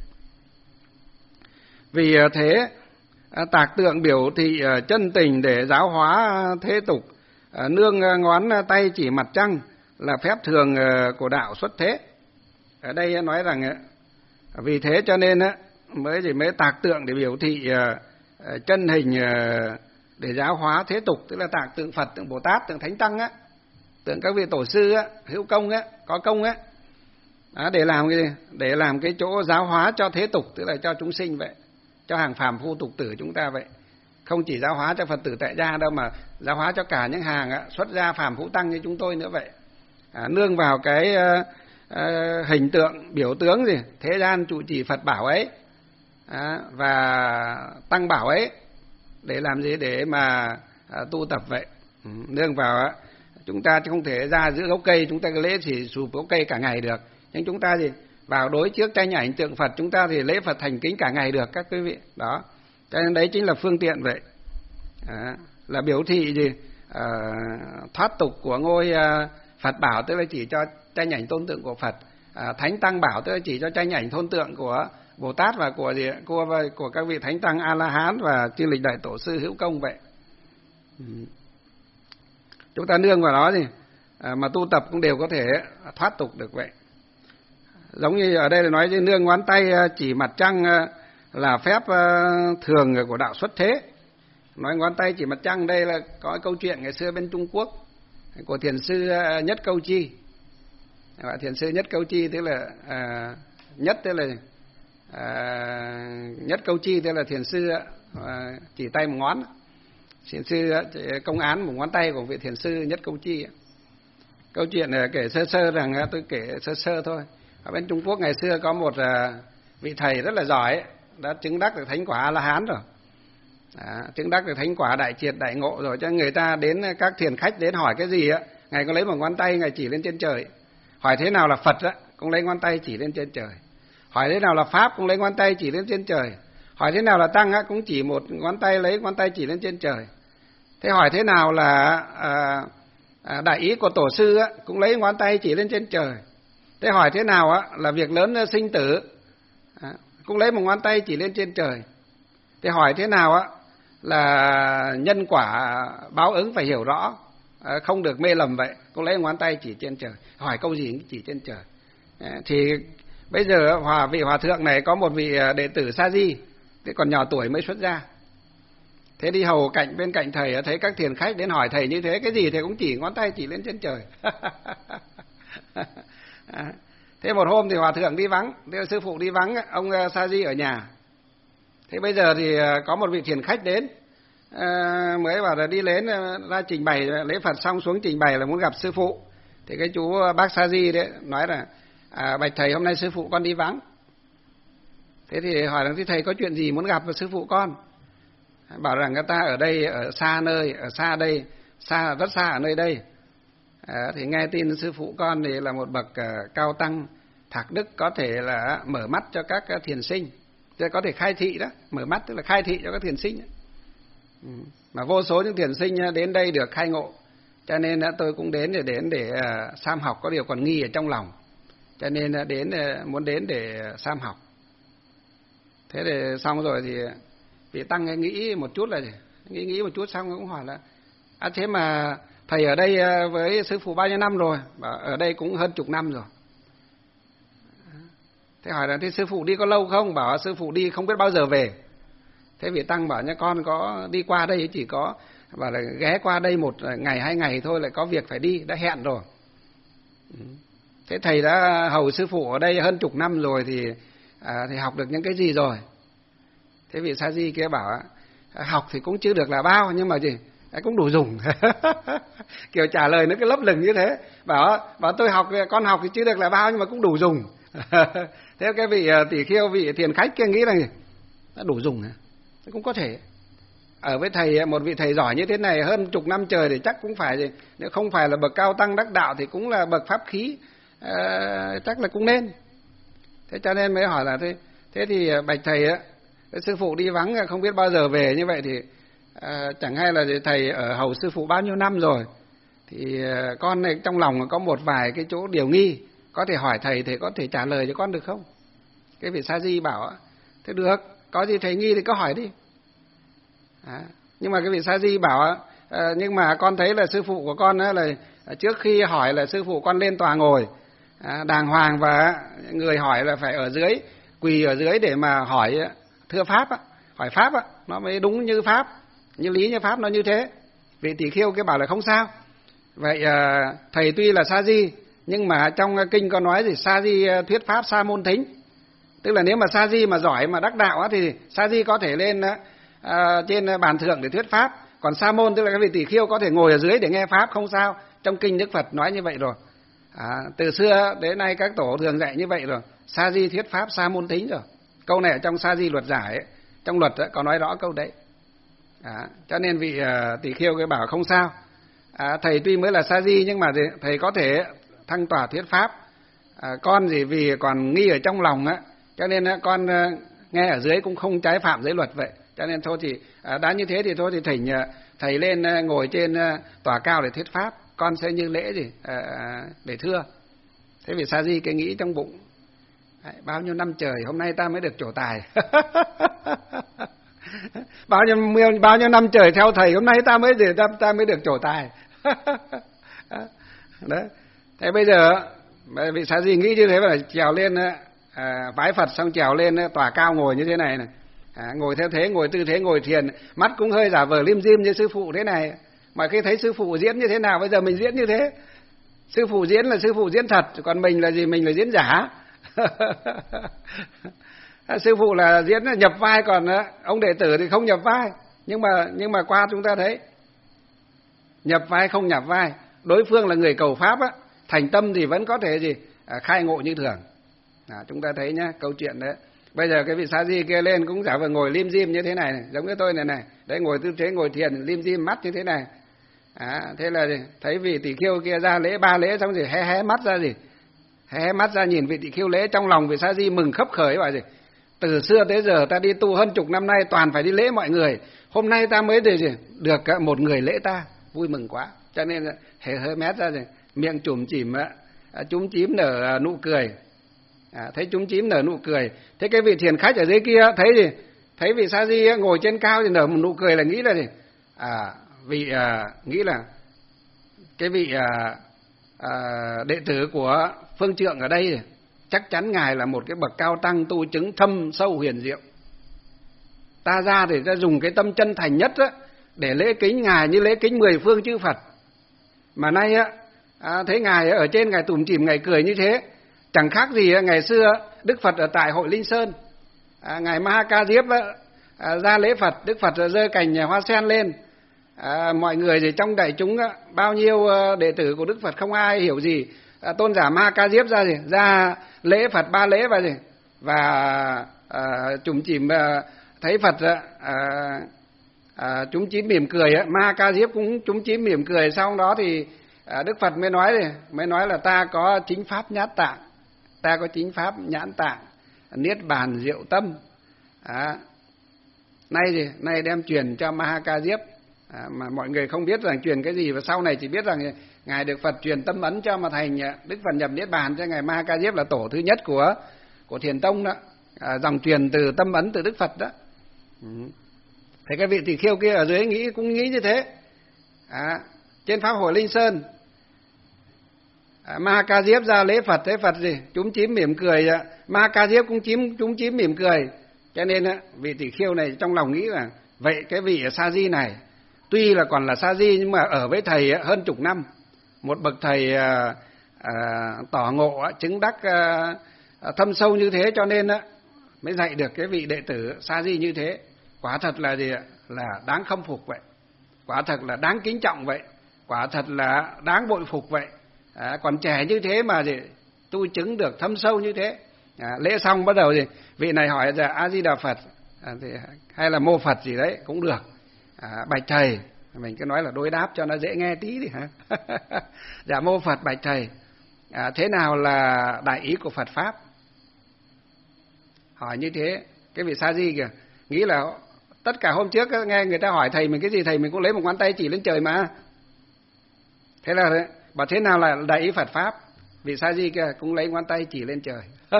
Vì thế tạc tượng biểu thị chân tình để giáo hóa thế tục, nương ngón tay chỉ mặt trăng là phép thường của đạo xuất thế. Ở đây nói rằng vì thế cho nên mới tạc tượng để biểu thị chân hình để giáo hóa thế tục, tức là tạc tượng Phật, tượng Bồ Tát, tượng Thánh Tăng tượng các vị tổ sư hữu công có công để làm cái gì? Để làm cái chỗ giáo hóa cho thế tục, tức là cho chúng sinh vậy, cho hàng phàm phu tục tử chúng ta vậy. Không chỉ giáo hóa cho Phật tử tại gia đâu, mà giáo hóa cho cả những hàng xuất gia phàm phu tăng như chúng tôi nữa vậy. Nương vào cái hình tượng biểu tướng gì thế gian trụ trì Phật bảo ấy và tăng bảo ấy, để làm gì? Để mà tu tập vậy. Nương vào chúng ta không thể ra giữa gốc cây chúng ta lễ chỉ sụp gốc cây cả ngày được, nhưng chúng ta vào đối trước tranh ảnh tượng Phật, chúng ta thì lễ Phật thành kính cả ngày được các quý vị. Đó, cho nên đấy chính là phương tiện vậy. Là biểu thị thoát tục của ngôi Phật bảo, tức là chỉ cho tranh ảnh tôn tượng của Phật. Thánh Tăng bảo tức là chỉ cho tranh ảnh tôn tượng của Bồ Tát và của các vị Thánh Tăng A La Hán và chư lịch đại tổ sư hữu công vậy. Chúng ta nương vào đó mà tu tập cũng đều có thể thoát tục được vậy. Giống như ở đây là nói nương ngón tay chỉ mặt trăng là phép thường của đạo xuất thế. Nói ngón tay chỉ mặt trăng đây là có câu chuyện ngày xưa bên Trung Quốc của thiền sư Nhất Câu Chi. Thiền sư Nhất Câu Chi tức là Nhất Câu Chi tức là thiền sư chỉ tay một ngón. Thiền sư công án một ngón tay của vị thiền sư Nhất Câu Chi. Câu chuyện này kể sơ rằng tôi kể sơ thôi. Ở bên Trung Quốc ngày xưa có một vị thầy rất là giỏi, đã chứng đắc được thánh quả A La Hán rồi. Chứng đắc được thánh quả đại triệt đại ngộ rồi, cho người ta đến, các thiền khách đến hỏi cái gì ngài có lấy một ngón tay ngài chỉ lên trên trời. Hỏi thế nào là Phật cũng lấy ngón tay chỉ lên trên trời. Hỏi thế nào là Pháp cũng lấy ngón tay chỉ lên trên trời. Hỏi thế nào là Tăng cũng chỉ một ngón tay, lấy ngón tay chỉ lên trên trời. Thế hỏi thế nào là đại ý của tổ sư cũng lấy ngón tay chỉ lên trên trời. Thế hỏi thế nào là việc lớn sinh tử cũng lấy một ngón tay chỉ lên trên trời. Thế hỏi thế nào là nhân quả báo ứng phải hiểu rõ, không được mê lầm vậy, cũng lấy ngón tay chỉ trên trời. Hỏi câu gì cũng chỉ trên trời. Thì bây giờ vị hòa thượng này có một vị đệ tử sa di, thế còn nhỏ tuổi mới xuất gia. Thế đi hầu bên cạnh thầy, thấy các thiền khách đến hỏi thầy như thế, cái gì thầy cũng chỉ ngón tay chỉ lên trên trời. Thế một hôm thì hòa thượng đi vắng, thế sư phụ đi vắng, ông sa di ở nhà. Thế bây giờ thì có một vị thiền khách đến, mới bảo là đi đến ra trình bày lễ Phật xong xuống trình bày là muốn gặp sư phụ. Thì cái chú bác sa di đấy nói là bạch thầy, hôm nay sư phụ con đi vắng. Thế thì hỏi rằng thầy có chuyện gì muốn gặp sư phụ con? Bảo rằng người ta ở đây, ở xa nơi, ở xa đây, xa rất xa ở nơi đây. Thì nghe tin sư phụ con thì là một bậc cao tăng thạc đức, có thể là mở mắt cho các thiền sinh, chứ có thể khai thị đó, mở mắt tức là khai thị cho các thiền sinh. Mà vô số những thiền sinh đến đây được khai ngộ, cho nên tôi cũng đến để sám học, có điều còn nghi ở trong lòng, cho nên muốn đến để sám học. Thế thì xong rồi thì vị tăng nghĩ một chút là nghĩ một chút xong cũng hỏi là thế mà thầy ở đây với sư phụ bao nhiêu năm rồi? Bảo ở đây cũng hơn chục năm rồi. Thế hỏi là thế sư phụ đi có lâu không? Bảo sư phụ đi không biết bao giờ về. Thế vị tăng bảo nha, con có đi qua đây chỉ có bảo là ghé qua đây một ngày 2 ngày thôi, lại có việc phải đi, đã hẹn rồi. Thế thầy đã hầu sư phụ ở đây hơn chục năm rồi thì học được những cái gì rồi? Thế vị sa di kia bảo học thì cũng chưa được là bao, nhưng mà gì cũng đủ dùng. Kiểu trả lời nó cái lấp lửng như thế, bảo tôi học, con học thì chưa được là bao nhưng mà cũng đủ dùng. Thế cái vị tỷ khiêu, vị thiền khách kia nghĩ rằng nó đủ dùng, nó cũng có thể. Ở với thầy, một vị thầy giỏi như thế này hơn chục năm trời thì chắc cũng phải, nếu không phải là bậc cao tăng đắc đạo thì cũng là bậc pháp khí, chắc là cũng nên. Thế cho nên mới hỏi là thế thì bạch thầy á, sư phụ đi vắng không biết bao giờ về, như vậy thì chẳng hay là thầy ở hầu sư phụ bao nhiêu năm rồi, thì con này trong lòng có một vài cái chỗ điều nghi, có thể hỏi thầy có thể trả lời cho con được không? Cái vị sa di bảo thế được, có gì thầy nghi thì cứ hỏi đi. Nhưng mà cái vị sa di bảo nhưng mà con thấy là sư phụ của con là trước khi hỏi là sư phụ con lên tòa ngồi đàng hoàng, và người hỏi là phải ở dưới, quỳ ở dưới để mà hỏi thưa pháp, hỏi pháp nó mới đúng như pháp, như lý như pháp, nó như thế. Vị tỷ khiêu cái bảo là không sao. Vậy thầy tuy là sa di nhưng mà trong kinh có nói gì sa di thuyết pháp sa môn thính, tức là nếu mà sa di mà giỏi mà đắc đạo thì sa di có thể lên trên bàn thượng để thuyết pháp, còn sa môn tức là cái vị tỷ khiêu có thể ngồi ở dưới để nghe pháp, không sao. Trong kinh Đức Phật nói như vậy rồi, từ xưa đến nay các tổ thường dạy như vậy rồi, sa di thuyết pháp sa môn thính rồi. Câu này ở trong sa di luật giải ấy, trong luật có nói rõ câu đấy. Cho nên vị tỷ khiêu cái bảo không sao, thầy tuy mới là sa di nhưng mà thầy có thể thăng tòa thuyết pháp. Con gì vì còn nghi ở trong lòng cho nên con nghe ở dưới cũng không trái phạm giới luật vậy. Cho nên thôi thì đã như thế thì thôi thì thỉnh thầy lên ngồi trên tòa cao để thuyết pháp, con sẽ như lễ gì để thưa. Thế vì sa di cái nghĩ trong bụng, bao nhiêu năm trời hôm nay ta mới được trổ tài. bao nhiêu năm trời theo thầy, hôm nay ta mới được trổ tài. Đấy. Thế bây giờ vị sa di nghĩ như thế, phải trèo lên vái Phật xong trèo lên tòa cao ngồi như thế này này. Ngồi theo thế, ngồi tư thế ngồi thiền, mắt cũng hơi giả vờ lim dim như sư phụ thế này. Mà khi thấy sư phụ diễn như thế nào, bây giờ mình diễn như thế. Sư phụ diễn là sư phụ diễn thật, còn mình là gì? Mình là diễn giả. Sư phụ là diễn nhập vai, còn ông đệ tử thì không nhập vai. Nhưng mà qua chúng ta thấy nhập vai không nhập vai, đối phương là người cầu pháp thành tâm thì vẫn có thể khai ngộ như thường. Chúng ta thấy nhá, câu chuyện đấy. Bây giờ cái vị sa di kia lên cũng giả vờ ngồi lim dim như thế này, giống như tôi này đấy, ngồi tư thế ngồi thiền lim dim mắt như thế này. Thế là thấy vị tỷ khiêu kia ra lễ 3 lễ xong rồi hé mắt ra hé mắt ra nhìn vị tỷ khiêu lễ, trong lòng vị sa di mừng khấp khởi, bảo từ xưa tới giờ ta đi tu hơn chục năm nay toàn phải đi lễ mọi người, hôm nay ta mới được một người lễ ta, vui mừng quá. Cho nên hé mét ra miệng chủm chím nở nụ cười. Thấy chúm chím nở nụ cười. Thế cái vị thiền khách ở dưới kia thấy vị sa di ngồi trên cao thì nở một nụ cười, là nghĩ là nghĩ là cái vị đệ tử của phương trượng ở đây chắc chắn ngài là một cái bậc cao tăng tu chứng thâm sâu huyền diệu. Ta ra thì ta dùng cái tâm chân thành nhất để lễ kính ngài như lễ kính 10 phương chư Phật. Mà nay thấy ngài ở trên, ngài tủm tỉm ngài cười như thế, chẳng khác gì ngày xưa Đức Phật ở tại hội Linh Sơn, ngài Ma Ca Diếp ra lễ Phật, Đức Phật giơ cành hoa sen lên, mọi người thì trong đại chúng bao nhiêu đệ tử của Đức Phật không ai hiểu gì, tôn giả Ma Ca Diếp ra lễ Phật 3 lễ và chùm chìm thấy Phật chúng chím mỉm cười, Ma Ca Diếp cũng chúng chím mỉm cười. Sau đó thì Đức Phật mới nói là ta có chính pháp nhãn tạng, ta có chính pháp nhãn tạng, niết bàn diệu tâm. Nay đem truyền cho Ma Ca Diếp, mà mọi người không biết rằng truyền cái gì, và sau này chỉ biết rằng ngài được Phật truyền tâm ấn cho mà thành Đức Phật nhập niết bàn cho ngài Ma Ca Diếp, là tổ thứ nhất của Thiền Tông đó, dòng truyền từ tâm ấn từ Đức Phật đó. Thế cái vị tỷ khiêu kia ở dưới cũng nghĩ như thế. Trên pháp hội Linh Sơn, Ma Ca Diếp ra lễ Phật, thế Phật chúng chím mỉm cười, Ma Ca Diếp cũng chúng chím mỉm cười. Cho nên vị tỷ khiêu này trong lòng nghĩ là vậy cái vị sa di này tuy là còn là sa di nhưng mà ở với thầy hơn chục năm, một bậc thầy tỏ ngộ chứng đắc thâm sâu như thế, cho nên mới dạy được cái vị đệ tử sa di như thế. Quả thật là gì ạ? Là đáng khâm phục vậy, quả thật là đáng kính trọng vậy, quả thật là đáng bội phục vậy. Còn trẻ như thế mà gì tu chứng được thâm sâu như thế. Lễ xong bắt đầu gì vị này hỏi là A Di Đà Phật thì, hay là mô Phật gì đấy cũng được. Bạch thầy, mình cứ nói là đối đáp cho nó dễ nghe tí đi hả? Dạ mô Phật bạch thầy, thế nào là đại ý của Phật pháp? Hỏi như thế, cái vị sa di kìa nghĩ là tất cả hôm trước nghe người ta hỏi thầy mình cái gì thầy mình cũng lấy một ngón tay chỉ lên trời mà. Thế là bảo thế nào là đại ý Phật pháp? Vị sa di kia cũng lấy ngón tay chỉ lên trời.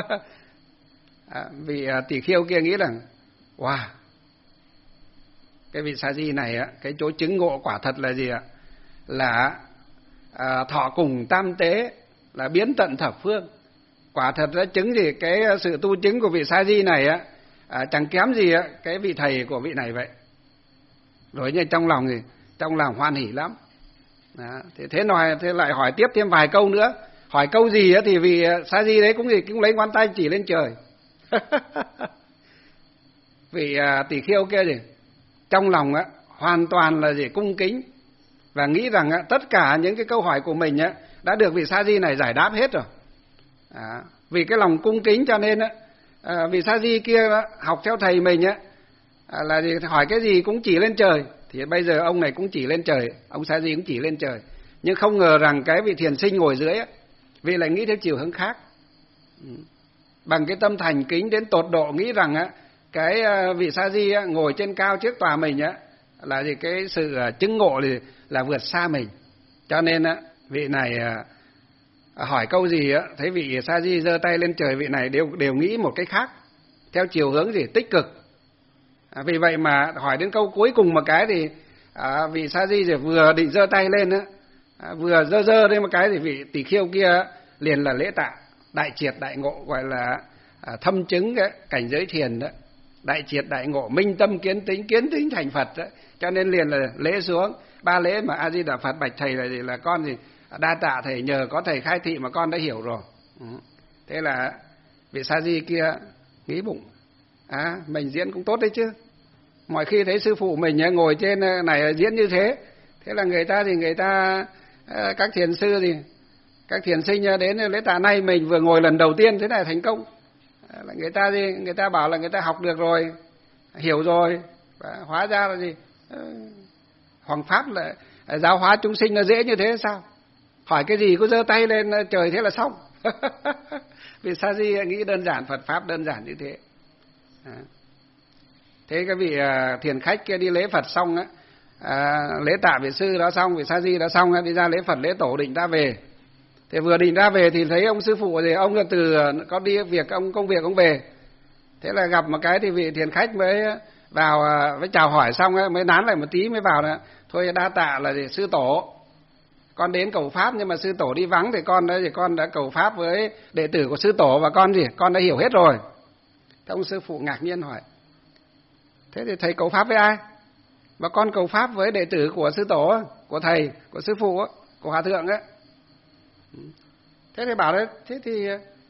Vị tỷ khiêu kia nghĩ rằng wow, cái vị sa di này cái chỗ chứng ngộ quả thật là gì ạ? Là thọ cùng tam tế, là biến tận thập phương. Quả thật đã chứng gì cái sự tu chứng của vị sa di này chẳng kém gì cái vị thầy của vị này vậy. Rồi như trong lòng gì, trong lòng hoan hỉ lắm. Thế lại hỏi tiếp thêm vài câu nữa. Hỏi câu gì thì vị sa di đấy cũng lấy ngón tay chỉ lên trời. Vị tỷ khiêu kia gì trong lòng hoàn toàn là gì cung kính, và nghĩ rằng tất cả những cái câu hỏi của mình đã được vị sa di này giải đáp hết rồi. Vì cái lòng cung kính cho nên vị sa di kia học theo thầy mình là gì, hỏi cái gì cũng chỉ lên trời. Thì bây giờ ông này cũng chỉ lên trời, ông sa di cũng chỉ lên trời, nhưng không ngờ rằng cái vị thiền sinh ngồi dưới vị lại nghĩ theo chiều hướng khác. Bằng cái tâm thành kính đến tột độ, nghĩ rằng cái vị sa di ngồi trên cao trước tòa mình là gì cái sự chứng ngộ là vượt xa mình. Cho nên vị này hỏi câu gì thấy vị sa di giơ tay lên trời, vị này đều nghĩ một cái khác, theo chiều hướng gì tích cực. Vì vậy mà hỏi đến câu cuối cùng một cái thì vị sa di vừa định giơ tay lên vừa giơ lên một cái thì vị tỷ khiêu kia liền là lễ tạ, đại triệt đại ngộ, gọi là thâm chứng cái cảnh giới thiền đó, đại triệt đại ngộ, minh tâm kiến tính thành Phật đó. Cho nên liền là lễ xuống 3 lễ mà A Di Đà Phật bạch thầy là con gì đa tạ thầy, nhờ có thầy khai thị mà con đã hiểu rồi. Thế là vị sa di kia nghĩ bụng mình diễn cũng tốt đấy chứ, mọi khi thấy sư phụ mình ngồi trên này diễn như thế. Thế là người ta các thiền sư thì các thiền sinh đến lễ tạ nay mình vừa ngồi lần đầu tiên thế này thành công. Là người ta bảo là người ta học được rồi, hiểu rồi, và hóa ra là gì Hoàng pháp là giáo hóa chúng sinh nó dễ như thế sao? Hỏi cái gì cứ giơ tay lên trời thế là xong. Vì sa di nghĩ đơn giản, Phật pháp đơn giản như thế. Thế cái vị thiền khách kia đi lễ Phật xong lễ tạ vị sư đó xong, vị sa di đó xong đi ra lễ Phật lễ tổ định ra về. Thì vừa định ra về thì thấy ông sư phụ thì ông từ có đi việc công việc ông về. Thế là gặp một cái thì vị thiền khách mới vào mới chào hỏi xong mới nán lại một tí mới vào nữa. Thôi đa tạ là sư tổ, con đến cầu pháp nhưng mà sư tổ đi vắng thì con đã cầu pháp với đệ tử của sư tổ và con đã hiểu hết rồi. Thế ông sư phụ ngạc nhiên hỏi: thế thì thầy cầu pháp với ai? Mà con cầu pháp với đệ tử của sư tổ, của thầy, của sư phụ, của hòa thượng ấy. Thế thì bảo đấy, thế thì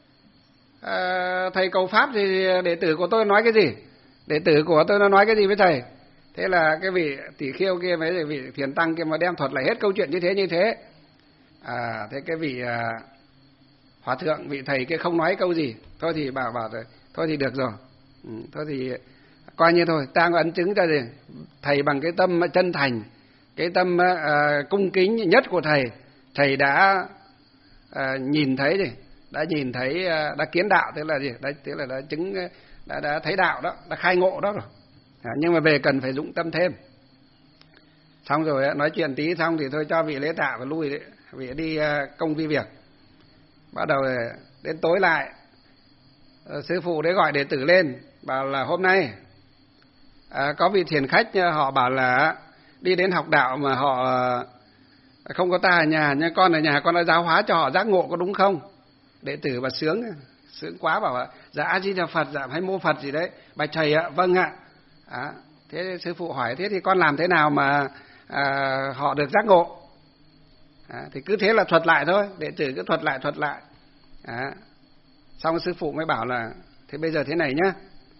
thầy cầu pháp thì đệ tử của tôi nói cái gì? Đệ tử của tôi nó nói cái gì với thầy? Thế là cái vị tỷ khiêu kia với vị thiền tăng kia mà đem thuật lại hết câu chuyện như thế. Thế cái vị hòa thượng, vị thầy kia không nói câu gì. Thôi thì bảo rồi, thôi thì được rồi. Thôi thì coi như thôi, ta có ấn chứng cho gì? Thầy bằng cái tâm chân thành, cái tâm cung kính nhất của thầy đã nhìn thấy gì? Đã kiến đạo, tức là gì? Tức là đã chứng, đã thấy đạo đó, đã khai ngộ đó rồi. Nhưng mà về cần phải dụng tâm thêm. Xong rồi nói chuyện tí xong thì thôi cho vị lễ tạ và lui đấy, vị đi công vi việc. Bắt đầu đến tối lại, sư phụ đấy gọi đệ tử lên bảo là hôm nay có vị thiền khách họ bảo là đi đến học đạo mà họ không có ta ở nhà, nhưng con ở nhà con đã giáo hóa cho họ giác ngộ, có đúng không? Đệ tử bà sướng quá, bảo dạ A Di Đà Phật, dạ hay mô Phật gì đấy. Bạch thầy ạ, vâng ạ. Thế sư phụ hỏi thế thì con làm thế nào mà họ được giác ngộ? Thì cứ thế là thuật lại thôi, đệ tử cứ thuật lại. Xong sư phụ mới bảo là thế bây giờ thế này nhá,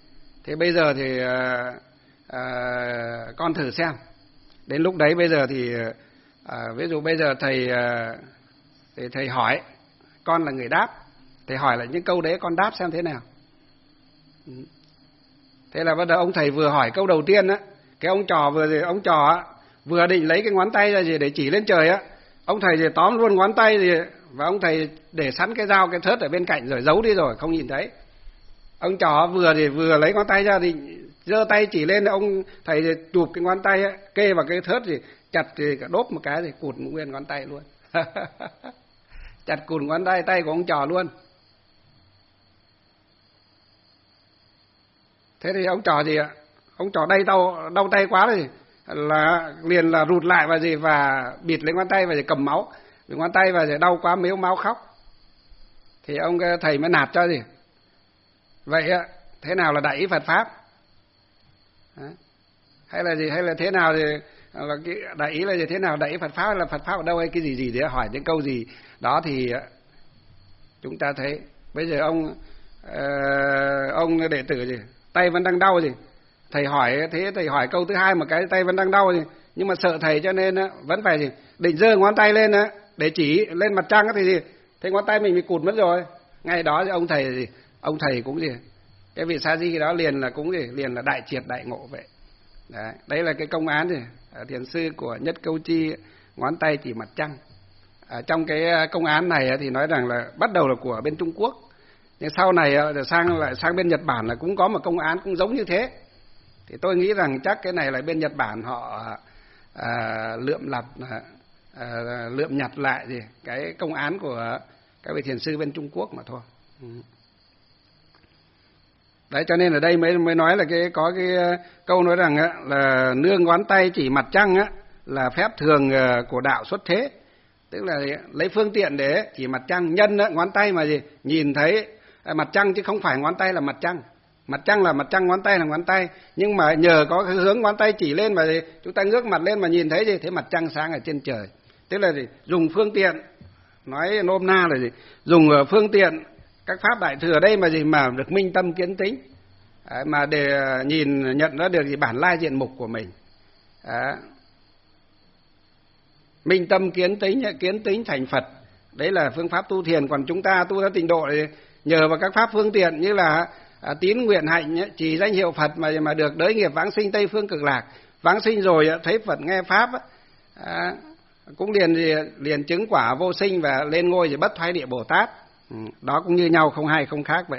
Thế bây giờ thì con thử xem. Đến lúc đấy bây giờ thì ví dụ bây giờ thầy hỏi, con là người đáp. Thầy hỏi lại những câu đấy con đáp xem thế nào. Thế là bắt đầu ông thầy vừa hỏi câu đầu tiên á, cái ông trò vừa định lấy cái ngón tay ra gì để chỉ lên trời á, ông thầy thì tóm luôn ngón tay gì, và ông thầy để sẵn cái dao cái thớt ở bên cạnh rồi giấu đi rồi không nhìn thấy. Ông trò vừa lấy ngón tay ra thì giơ tay chỉ lên, ông thầy thì chụp cái ngón tay ấy, kê vào cái thớt thì chặt thì cả đốp một cái thì cụt một nguyên ngón tay luôn. Chặt cụt ngón tay của ông trò luôn. Thế thì ông trò gì ạ? Ông trò đau tay quá rồi là liền là rụt lại và bịt lấy ngón tay và cầm máu. Vì ngón tay và đau quá mếu máu khóc. Thì ông thầy mới nạt cho gì? Vậy á, thế nào là đại ý Phật pháp? Hay là gì? Hay là thế nào thì là cái đại ý là gì? Thế nào đại ý Phật pháp, hay là Phật pháp ở đâu, hay cái gì để hỏi những câu gì đó thì chúng ta thấy bây giờ ông đệ tử gì tay vẫn đang đau gì, thầy hỏi thế, thầy hỏi câu thứ hai mà cái tay vẫn đang đau gì, nhưng mà sợ thầy cho nên vẫn phải gì định giơ ngón tay lên để chỉ lên mặt trăng thì gì, thế ngón tay mình bị cụt mất rồi. Ngay đó thì ông thầy cũng gì, cái vị sa di đó liền là đại triệt đại ngộ vậy. Đấy là cái công án gì thiền sư của Nhất Câu Chi, ngón tay chỉ mặt trăng. Trong cái công án này thì nói rằng là bắt đầu là của bên Trung Quốc, nhưng sau này sang bên Nhật Bản là cũng có một công án cũng giống như thế. Thì tôi nghĩ rằng chắc cái này là bên Nhật Bản họ lượm nhặt lại gì cái công án của các vị thiền sư bên Trung Quốc mà thôi. Đấy, cho nên ở đây mới nói là có cái câu nói rằng là nương ngón tay chỉ mặt trăng là phép thường của đạo xuất thế. Tức là lấy phương tiện để chỉ mặt trăng, nhân ngón tay mà gì nhìn thấy mặt trăng chứ không phải ngón tay là mặt trăng. Mặt trăng là mặt trăng, ngón tay là ngón tay, nhưng mà nhờ có cái hướng ngón tay chỉ lên mà gì chúng ta ngước mặt lên mà nhìn thấy gì, thế mặt trăng sáng ở trên trời. Tức là gì dùng phương tiện, nói nôm na là gì dùng phương tiện các pháp đại thừa đây mà gì mà được minh tâm kiến tính, mà để nhận ra được gì bản lai diện mục của mình. Minh tâm kiến tính thành Phật, đấy là phương pháp tu thiền. Còn chúng ta tu theo tịnh độ thì nhờ vào các pháp phương tiện như là tín nguyện hạnh chỉ danh hiệu Phật mà được đới nghiệp vãng sinh Tây phương cực lạc. Vãng sinh rồi thấy Phật nghe pháp cũng liền chứng quả vô sinh và lên ngôi thì bất thoái địa Bồ Tát. Đó cũng như nhau, không hay không khác vậy.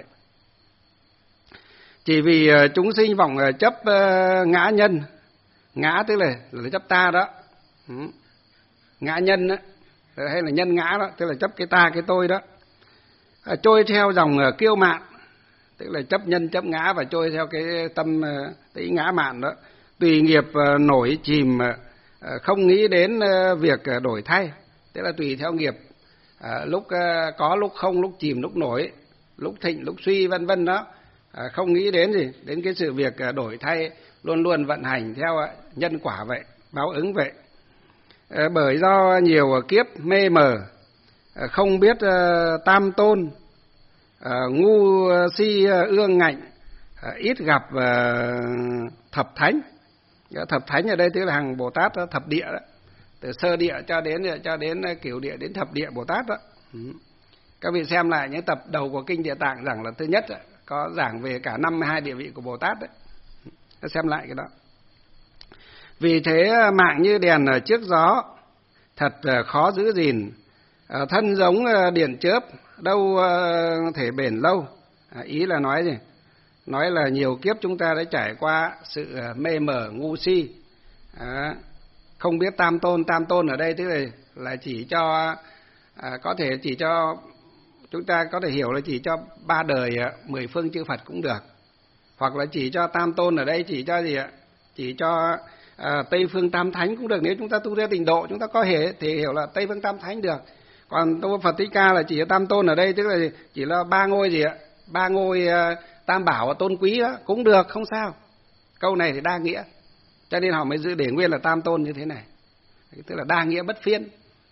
Chỉ vì chúng sinh vọng chấp ngã nhân, ngã tức là chấp ta đó, ngã nhân đó, hay là nhân ngã đó, tức là chấp cái ta cái tôi đó, trôi theo dòng kiêu mạn, tức là chấp nhân chấp ngã và trôi theo cái tâm ý ngã mạn đó, tùy nghiệp nổi chìm, không nghĩ đến việc đổi thay, tức là tùy theo nghiệp, lúc có lúc không, lúc chìm lúc nổi, lúc thịnh lúc suy vân vân đó, không nghĩ đến đến cái sự việc đổi thay, luôn luôn vận hành theo nhân quả vậy, báo ứng vậy. Bởi do nhiều kiếp mê mờ, không biết tam tôn, ngu si ương ngạnh, ít gặp thập thánh. Thập thánh ở đây tức là hàng Bồ Tát thập địa đó, từ sơ địa cho đến cửu địa đến thập địa Bồ Tát đó. Các vị xem lại những tập đầu của kinh Địa Tạng giảng là thứ nhất có giảng về cả 52 địa vị của Bồ Tát đấy. Xem lại cái đó. Vì thế mạng như đèn trước gió, thật khó giữ gìn, thân giống điện chớp, đâu thể bền lâu. Ý là nói gì? Nói là nhiều kiếp chúng ta đã trải qua sự mê mờ ngu si, không biết tam tôn. Tam tôn ở đây tức là chỉ cho có thể chỉ cho chúng ta có thể hiểu là chỉ cho 3 đời 10 phương chư Phật cũng được, hoặc là chỉ cho tam tôn ở đây chỉ cho gì ạ? Chỉ cho Tây phương tam thánh cũng được. Nếu chúng ta tu theo tịnh độ chúng ta có thể hiểu là Tây phương tam thánh được. Còn tu Phật Thích Ca là chỉ cho tam tôn ở đây, tức là chỉ là 3 ngôi gì ạ? 3 ngôi tam bảo tôn quý đó cũng được, không sao. Câu này thì đa nghĩa, cho nên họ mới giữ để nguyên là tam tôn như thế này, tức là đa nghĩa bất phiên,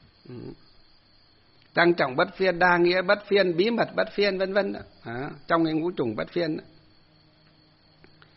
trang trọng bất phiên, đa nghĩa bất phiên, bí mật bất phiên, vân vân, trong cái ngũ chủng bất phiên đó.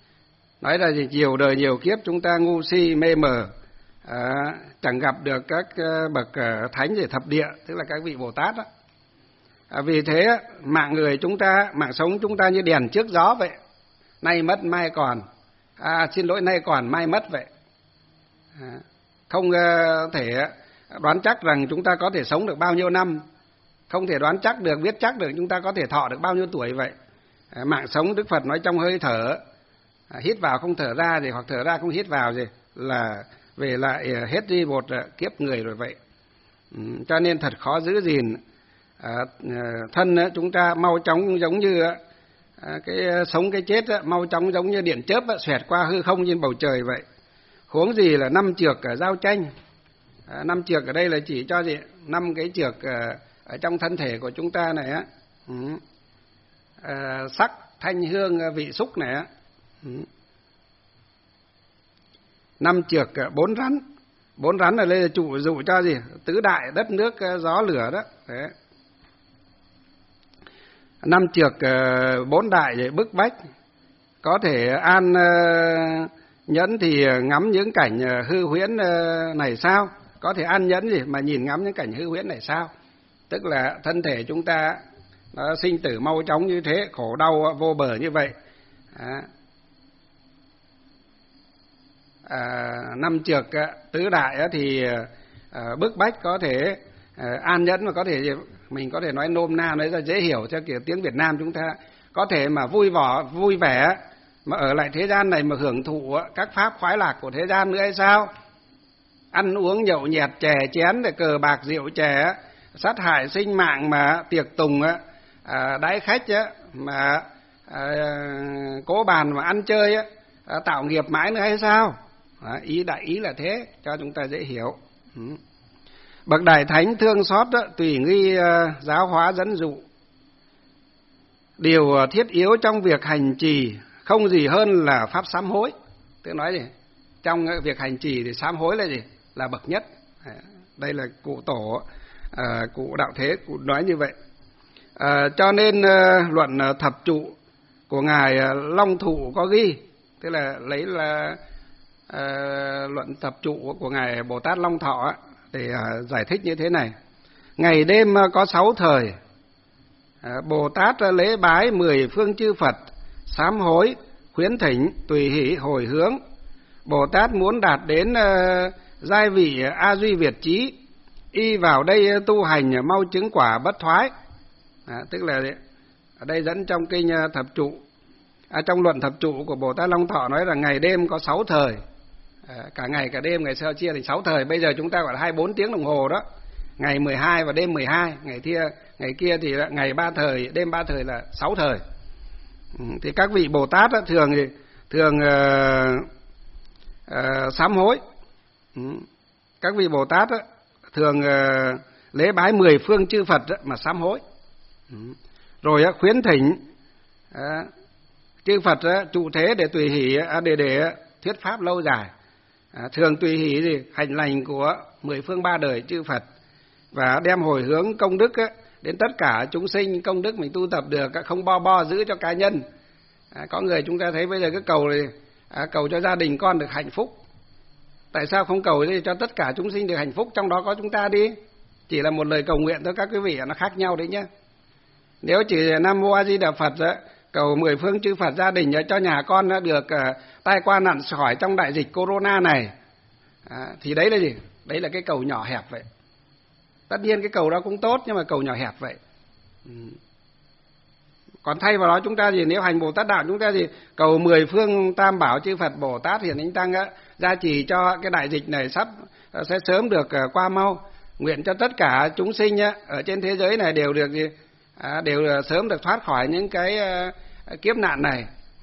Nói là gì? Nhiều đời nhiều kiếp chúng ta ngu si mê mờ, chẳng gặp được các bậc thánh về thập địa, tức là các vị Bồ Tát đó. Vì thế mạng người chúng ta, mạng sống chúng ta như đèn trước gió vậy, nay mất mai còn, xin lỗi nay còn mai mất vậy. Không thể đoán chắc rằng chúng ta có thể sống được bao nhiêu năm, không thể đoán chắc được, biết chắc được chúng ta có thể thọ được bao nhiêu tuổi vậy. Mạng sống Đức Phật nói trong hơi thở, hít vào không thở ra thì hoặc thở ra không hít vào gì là về lại hết đi một kiếp người rồi vậy. Cho nên thật khó giữ gìn thân chúng ta mau chóng, giống như cái sống cái chết mau chóng giống như điện chớp xoẹt qua hư không trên bầu trời vậy. Huống gì là 5 trược ở giao tranh. 5 trược ở đây là chỉ cho gì? 5 cái trược ở trong thân thể của chúng ta này á. Sắc, thanh, hương, vị, xúc này á. 5 trược, 4 rắn. 4 rắn ở đây là dụ cho gì? Tứ đại, đất nước, gió, lửa đó. Đấy. 5 trược, 4 đại vậy bức bách. Có thể an nhẫn thì ngắm những cảnh hư huyễn này sao? Có thể an nhẫn gì mà nhìn ngắm những cảnh hư huyễn này sao? Tức là thân thể chúng ta nó sinh tử mau chóng như thế, khổ đau vô bờ như vậy. 5 trược tứ đại thì bức bách, có thể an nhẫn, mà có thể mình có thể nói nôm na nói ra dễ hiểu theo kiểu tiếng Việt Nam chúng ta, có thể mà vui vẻ mà ở lại thế gian này mà hưởng thụ các pháp khoái lạc của thế gian nữa hay sao? Ăn uống nhậu nhẹt chè chén để cờ bạc rượu chè, sát hại sinh mạng mà tiệc tùng đãi khách mà cố bàn mà ăn chơi tạo nghiệp mãi nữa hay sao? Đại ý là thế, cho chúng ta dễ hiểu. Bậc đại thánh thương xót tùy nghi giáo hóa dẫn dụ. Điều thiết yếu trong việc hành trì không gì hơn là pháp sám hối. Tức nói gì? Trong việc hành trì thì sám hối là gì? Là bậc nhất. Đây là cụ tổ, cụ đạo thế, cụ nói như vậy. Cho nên luận thập trụ của ngài Long Thụ có ghi, tức là lấy là luận thập trụ của ngài Bồ Tát Long Thọ để giải thích như thế này. Ngày đêm có 6 thời, Bồ Tát lễ bái 10 phương chư Phật, sám hối, khuyến thỉnh, tùy hỷ, hồi hướng. Bồ Tát muốn đạt đến giai vị A Duy Việt Chí, y vào đây tu hành mau chứng quả bất thoái. Tức là ở đây dẫn trong kinh thập trụ, trong luận thập trụ của Bồ Tát Long Thọ nói là ngày đêm có 6 thời, cả ngày cả đêm, ngày xưa chia thành 6 thời, bây giờ chúng ta gọi là 24 tiếng đồng hồ đó, ngày 12 và đêm 12, ngày kia thì là ngày 3 thời, đêm 3 thời là 6 thời. Thì các vị Bồ Tát thường sám hối. Các vị Bồ Tát thường lễ bái 10 phương chư Phật mà sám hối. Rồi khuyến thỉnh chư Phật trụ thế để tùy hỷ, để thuyết pháp lâu dài. Thường tùy hỷ thì hành lành của 10 phương 3 đời chư Phật, và đem hồi hướng công đức đến tất cả chúng sinh. Công đức mình tu tập được không bo giữ cho cá nhân. Có người chúng ta thấy bây giờ cứ cầu này, cầu cho gia đình con được hạnh phúc. Tại sao không cầu cho tất cả chúng sinh được hạnh phúc, trong đó có chúng ta đi? Chỉ là một lời cầu nguyện thôi các quý vị, nó khác nhau đấy nhé. Nếu chỉ Nam Mô A Di Đà Phật cầu 10 phương chư Phật gia đình cho nhà con được tai qua nạn khỏi trong đại dịch corona này, thì đấy là gì? Đấy là cái cầu nhỏ hẹp vậy. Tất nhiên cái cầu đó cũng tốt, nhưng mà cầu nhỏ hẹp vậy. Còn thay vào đó chúng ta gì, nếu hành Bồ Tát đạo chúng ta gì cầu 10 phương tam bảo chư Phật Bồ Tát Hiển Thánh Tăng gia trì cho cái đại dịch này sẽ sớm được qua mau. Nguyện cho tất cả chúng sinh ở trên thế giới này đều được gì, đều sớm được thoát khỏi những cái kiếp nạn này.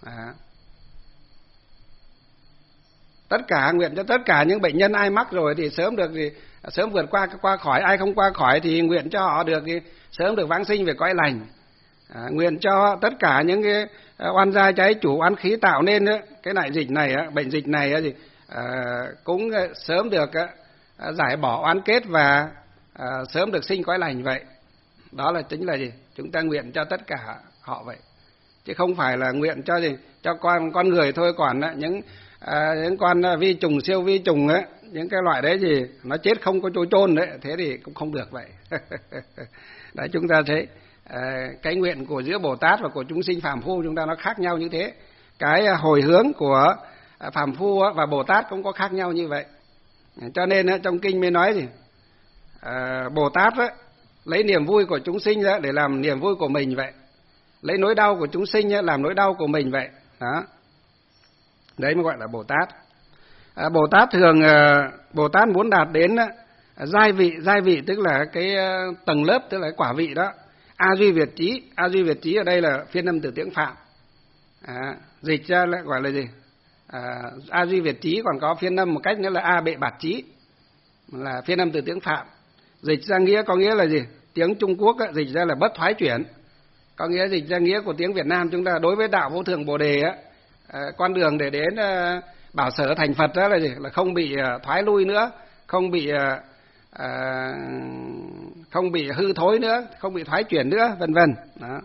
Tất cả nguyện cho tất cả những bệnh nhân ai mắc rồi thì sớm được gì, sớm vượt qua khỏi, ai không qua khỏi thì nguyện cho họ được gì, sớm được vãng sinh về cõi lành. Nguyện cho tất cả những cái oan gia trái chủ oán khí tạo nên cái đại dịch này, bệnh dịch này gì, cũng sớm được giải bỏ oán kết và sớm được sinh cõi lành vậy. Đó là chính là gì? Chúng ta nguyện cho tất cả họ vậy, chứ không phải là nguyện cho gì cho con người thôi, còn những con vi trùng, siêu vi trùng ấy, những cái loại đấy thì nó chết không có chỗ chôn đấy, thế thì cũng không được vậy. Đấy, chúng ta thấy cái nguyện của giữa Bồ Tát và của chúng sinh phàm phu chúng ta nó khác nhau như thế. Cái hồi hướng của phàm phu và Bồ Tát cũng có khác nhau như vậy. Cho nên trong kinh mới nói gì, Bồ Tát lấy niềm vui của chúng sinh để làm niềm vui của mình vậy, lấy nỗi đau của chúng sinh làm nỗi đau của mình vậy. Đó, đấy mới gọi là Bồ Tát. Bồ Tát thường Bồ Tát muốn đạt đến giai vị tức là cái tầng lớp, tức là cái quả vị đó. A duy việt chí, a duy việt chí ở đây là phiên âm từ tiếng Phạm, dịch ra lại gọi là gì, a duy việt chí, còn có phiên âm một cách nữa là a bệ bạt chí, là phiên âm từ tiếng Phạm. Dịch ra nghĩa có nghĩa là gì? Tiếng Trung Quốc dịch ra là bất thoái chuyển, có nghĩa dịch ra nghĩa của tiếng Việt Nam chúng ta đối với đạo vô thượng Bồ đề con đường để đến bảo sở thành Phật đó là gì? Là không bị thoái lui nữa, không bị hư thối nữa, không bị thoái chuyển nữa, vân vân. Đó.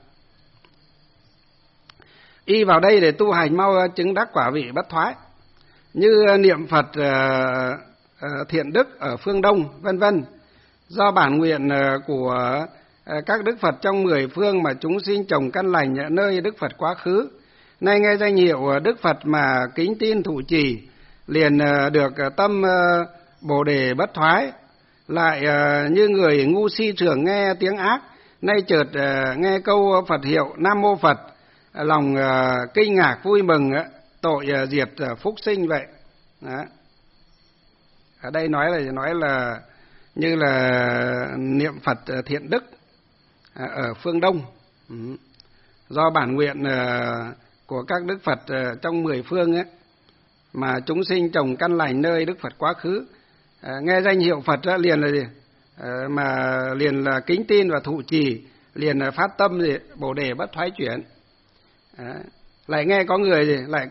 Y vào đây để tu hành mau chứng đắc quả vị bất thoái, như niệm Phật thiện đức ở phương Đông, vân vân. Do bản nguyện của các đức Phật trong 10 phương mà chúng sinh trồng căn lành ở nơi đức Phật quá khứ, nay nghe danh hiệu đức Phật mà kính tin thụ trì, liền được tâm Bồ đề bất thoái. Lại như người ngu si thường nghe tiếng ác, nay chợt nghe câu Phật hiệu Nam Mô Phật, lòng kinh ngạc vui mừng, tội diệt phúc sinh vậy. Đó. Ở đây nói là như là niệm Phật thiện đức ở phương Đông. Do bản nguyện của các đức Phật trong 10 phương ấy, mà chúng sinh trồng căn lành nơi đức Phật quá khứ, nghe danh hiệu Phật liền là gì? Mà liền là kính tin và thụ trì, liền là phát tâm gì? Bồ đề bất thoái chuyển. Lại nghe có người gì? Lại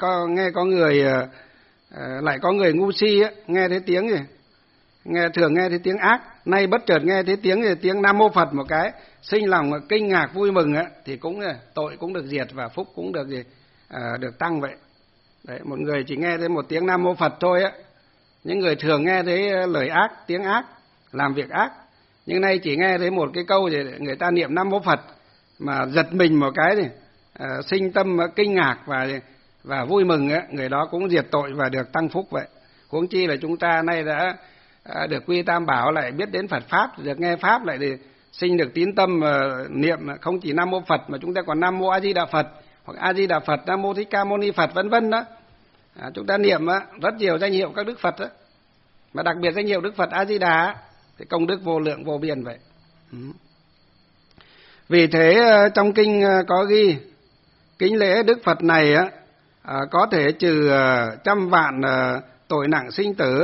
có người ngu si nghe thấy tiếng gì? Thường nghe thấy tiếng ác, nay bất chợt nghe thấy tiếng Nam Mô Phật một cái, sinh lòng kinh ngạc vui mừng thì cũng tội cũng được diệt và phúc cũng được gì? Được tăng vậy. Đấy, một người chỉ nghe thấy một tiếng Nam Mô Phật thôi những người thường nghe thấy lời ác, tiếng ác, làm việc ác, nhưng nay chỉ nghe thấy một cái câu gì người ta niệm Nam Mô Phật mà giật mình một cái thì sinh tâm kinh ngạc và vui mừng người đó cũng diệt tội và được tăng phúc vậy. Huống chi là chúng ta nay đã được quy Tam Bảo, lại biết đến Phật pháp, được nghe pháp, lại thì sinh được tín tâm niệm không chỉ Nam Mô Phật mà chúng ta còn Nam Mô A Di Đà Phật, hoặc A Di Đà Phật, Nam Mô Thích Ca Mâu Ni Phật, vân vân đó. Chúng ta niệm rất nhiều danh hiệu các đức Phật đó, mà đặc biệt danh hiệu Đức Phật A Di Đà thì công đức vô lượng vô biên vậy. Vì thế trong kinh có ghi kính lễ Đức Phật này có thể trừ 100 vạn tội nặng sinh tử,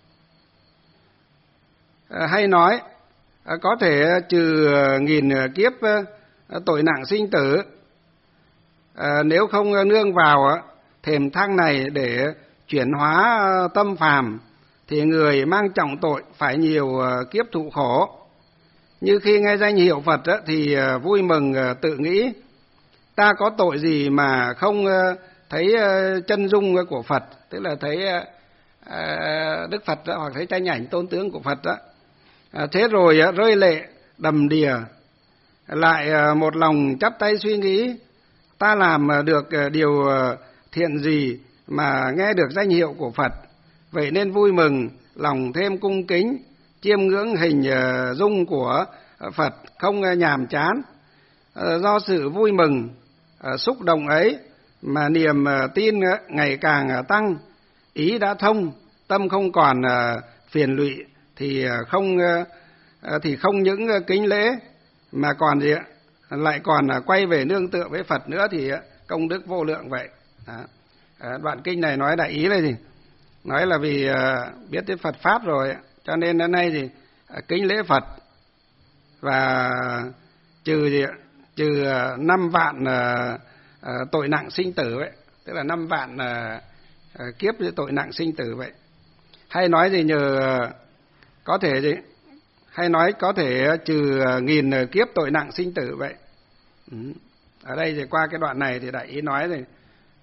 hay nói có thể trừ 1000 kiếp tội nặng sinh tử. Nếu không nương vào thềm thang này để chuyển hóa tâm phàm thì người mang trọng tội phải nhiều kiếp thụ khổ. Như khi nghe danh hiệu Phật thì vui mừng tự nghĩ, ta có tội gì mà không thấy chân dung của Phật, tức là thấy Đức Phật hoặc thấy tranh ảnh tôn tướng của Phật đó. Thế rồi rơi lệ đầm đìa, lại một lòng chắp tay suy nghĩ, ta làm được điều thiện gì mà nghe được danh hiệu của Phật, vậy nên vui mừng, lòng thêm cung kính, chiêm ngưỡng hình dung của Phật không nhàm chán. Do sự vui mừng, xúc động ấy mà niềm tin ngày càng tăng, ý đã thông, tâm không còn phiền lụy thì không những kính lễ mà còn gì lại còn quay về nương tựa với Phật nữa thì công đức vô lượng vậy. Đoạn kinh này nói đại ý là gì? Nói là vì biết đến Phật pháp rồi cho nên đến nay thì kính lễ Phật và trừ 5 vạn tội nặng sinh tử vậy, tức là 5 vạn kiếp tội nặng sinh tử vậy. Hay nói gì nhờ có thể gì? Hay nói có thể trừ 1000 kiếp tội nặng sinh tử vậy. Ở đây thì qua cái đoạn này thì đại ý nói thì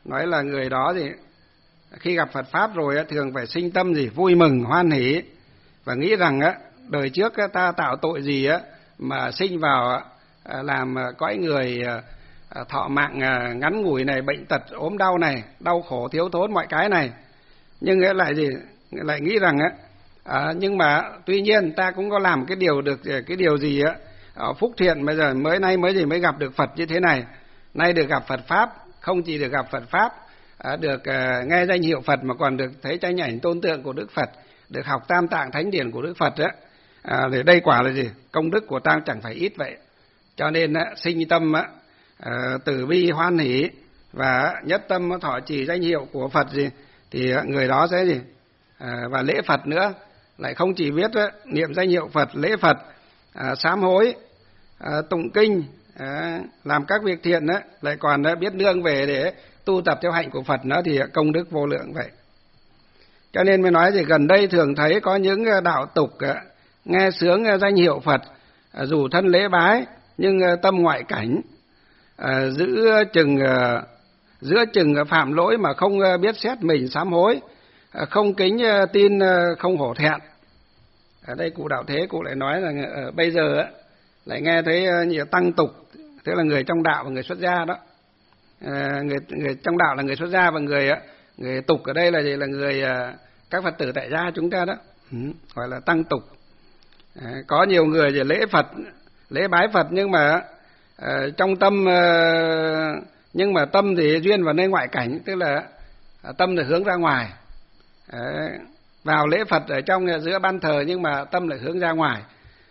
nói là người đó thì khi gặp Phật pháp rồi thường phải sinh tâm gì vui mừng hoan hỷ, và nghĩ rằng đời trước ta tạo tội gì mà sinh vào làm cõi người thọ mạng ngắn ngủi này, bệnh tật ốm đau này, đau khổ thiếu thốn mọi cái này. Nhưng lại gì, lại nghĩ rằng nhưng mà tuy nhiên ta cũng có làm cái điều gì phúc thiện, bây giờ mới gặp được Phật như thế này. Nay được gặp Phật pháp, không chỉ được gặp Phật pháp, được nghe danh hiệu Phật mà còn được thấy tranh ảnh tôn tượng của Đức Phật, được học tam tạng thánh điển của Đức Phật thì đây quả là gì, công đức của ta chẳng phải ít vậy. Cho nên sinh tâm từ bi hoan hỷ và nhất tâm thọ trì danh hiệu của Phật gì, thì người đó sẽ gì và lễ Phật nữa, lại không chỉ biết niệm danh hiệu Phật, lễ Phật, sám hối, tụng kinh, làm các việc thiện lại còn biết nương về để tu tập theo hạnh của Phật nữa, thì công đức vô lượng vậy. Cho nên mới nói gì, gần đây thường thấy có những đạo tục nghe sướng danh hiệu Phật, dù thân lễ bái nhưng tâm ngoại cảnh, giữa chừng phạm lỗi mà không biết xét mình sám hối, không kính tin, không hổ thẹn. Ở đây cụ Đạo Thế cụ lại nói là bây giờ lại nghe thấy nhiều tăng tục, tức là người trong đạo và người xuất gia đó. Người trong đạo là người xuất gia, và người tục ở đây là gì, là người các Phật tử tại gia chúng ta đó, gọi là tăng tục. Có nhiều người thì lễ Phật, lễ bái Phật, nhưng mà trong tâm thì duyên vào nơi ngoại cảnh, tức là tâm là hướng ra ngoài. Vào lễ Phật ở trong giữa ban thờ, nhưng mà tâm lại hướng ra ngoài.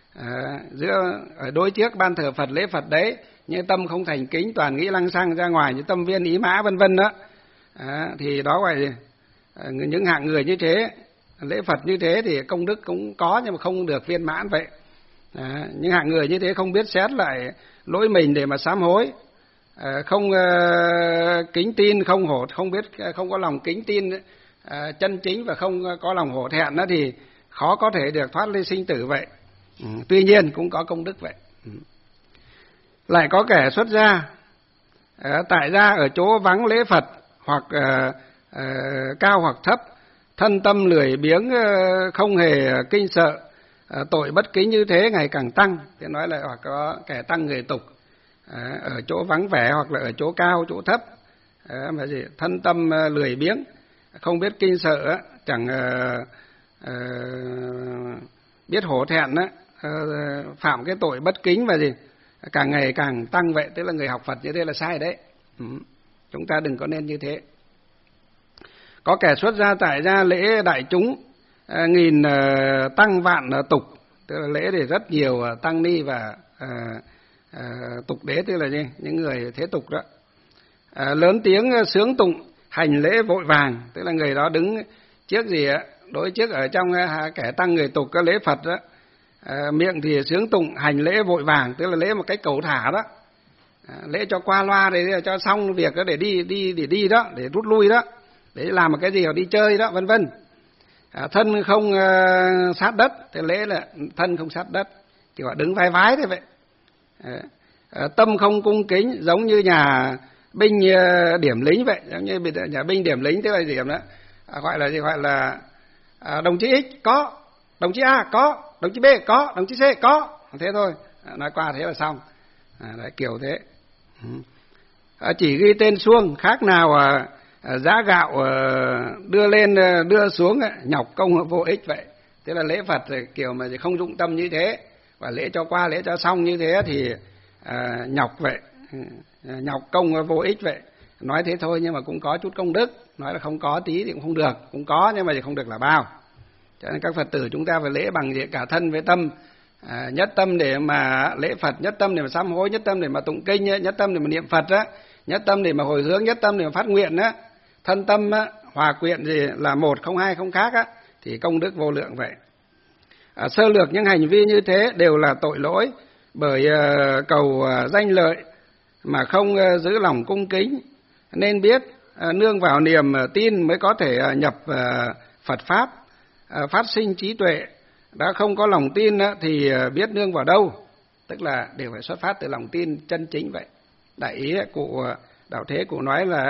Ở đối trước ban thờ Phật, lễ Phật đấy, nhưng tâm không thành kính, toàn nghĩ lăng xăng ra ngoài, như tâm viên ý mã vân vân đó. Thì đó gọi là những hạng người như thế, lễ Phật như thế thì công đức cũng có nhưng mà không được viên mãn vậy. Những hạng người như thế không biết xét lại lỗi mình để mà sám hối, không kính tin, không có lòng kính tin chân chính, và không có lòng hổ thẹn đó, thì khó có thể được thoát ly sinh tử vậy. Tuy nhiên cũng có công đức vậy. Lại có kẻ xuất gia tại gia ở chỗ vắng lễ Phật, hoặc cao hoặc thấp, thân tâm lười biếng, không hề kinh sợ, tội bất kính như thế ngày càng tăng. Thế nói là hoặc có kẻ tăng người tục ở chỗ vắng vẻ, hoặc là ở chỗ cao, chỗ thấp, mà gì thân tâm lười biếng, không biết kinh sợ, chẳng biết hổ thẹn, phạm cái tội bất kính, và gì càng ngày càng tăng vậy. Tức là người học Phật như thế là sai đấy. Chúng ta đừng có nên như thế. Có kẻ xuất gia tại gia lễ đại chúng, nghìn tăng vạn tục, tức là lễ thì rất nhiều tăng ni và tục đế, tức là gì? Những người thế tục đó. Lớn tiếng sướng tụng, hành lễ vội vàng, tức là người đó đứng trước gì đối trước ở trong kẻ tăng người tục cái lễ Phật đó, miệng thì sướng tụng, hành lễ vội vàng, tức là lễ một cách cầu thả đó, lễ cho qua loa để cho xong việc đó, để đi đó, để rút lui đó, để làm một cái gì hoặc đi chơi đó, vân vân. Thân không sát đất, thì lễ là thân không sát đất, chỉ gọi đứng vai vái thế vậy. Tâm không cung kính, giống như nhà binh điểm lính vậy, giống như nhà binh điểm lính, tức là điểm đó gọi là gì, gọi là đồng chí X có, đồng chí A có, đồng chí B có, đồng chí C có, thế thôi, nói qua thế là xong. Đấy, kiểu thế. Chỉ ghi tên xuông, khác nào giá gạo đưa lên đưa xuống, nhọc công vô ích vậy. Thế là lễ Phật kiểu mà không dụng tâm như thế, và lễ cho qua lễ cho xong như thế thì nhọc vậy, nhọc công vô ích vậy. Nói thế thôi nhưng mà cũng có chút công đức, nói là không có tí thì cũng không được, cũng có nhưng mà thì không được là bao. Cho nên các Phật tử chúng ta phải lễ bằng cả thân với tâm, nhất tâm để mà lễ Phật, nhất tâm để mà sám hối, nhất tâm để mà tụng kinh, nhất tâm để mà niệm Phật á, nhất tâm để mà hồi hướng, nhất tâm để mà phát nguyện á, thân tâm á, hòa quyện gì là một, không hai không khác á, thì công đức vô lượng vậy. Sơ lược những hành vi như thế đều là tội lỗi, bởi cầu danh lợi mà không giữ lòng cung kính. Nên biết nương vào niềm tin mới có thể nhập Phật pháp, phát sinh trí tuệ. Đã không có lòng tin thì biết nương vào đâu, tức là đều phải xuất phát từ lòng tin chân chính vậy. Đại ý cụ Đạo Thế cụ nói là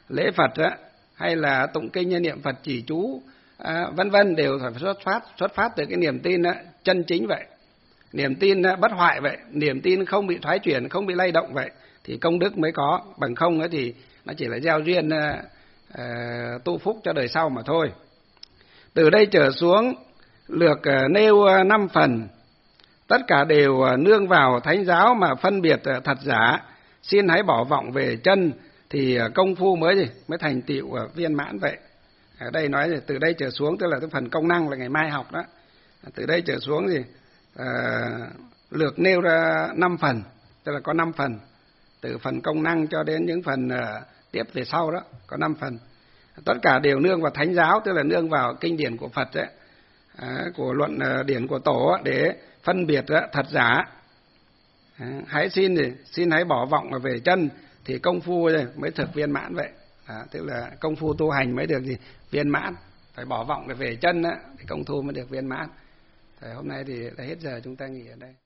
lễ Phật á, hay là tụng kinh niệm Phật chỉ chú vân vân đều phải xuất phát từ cái niềm tin chân chính vậy, niềm tin bất hoại vậy, niềm tin không bị thoái chuyển, không bị lay động vậy thì công đức mới có. Bằng không ấy thì nó chỉ là gieo duyên tu phúc cho đời sau mà thôi. Từ đây trở xuống lược nêu 5 phần, tất cả đều nương vào thánh giáo mà phân biệt thật giả. Xin hãy bỏ vọng về chân thì công phu mới thành tựu viên mãn vậy. Ở đây nói thì từ đây trở xuống tức là cái phần công năng là ngày mai học đó. Từ đây trở xuống thì lược nêu ra 5 phần, tức là có 5 phần, từ phần công năng cho đến những phần tiếp về sau đó có 5 phần. Tất cả đều nương vào thánh giáo, tức là nương vào kinh điển của Phật ấy, của luận điển của Tổ để phân biệt thật giả. Hãy xin hãy bỏ vọng về chân thì công phu mới thực viên mãn vậy. Tức là công phu tu hành mới được viên mãn, phải bỏ vọng về chân thì công phu mới được viên mãn. Hôm nay thì đã hết giờ, chúng ta nghỉ ở đây.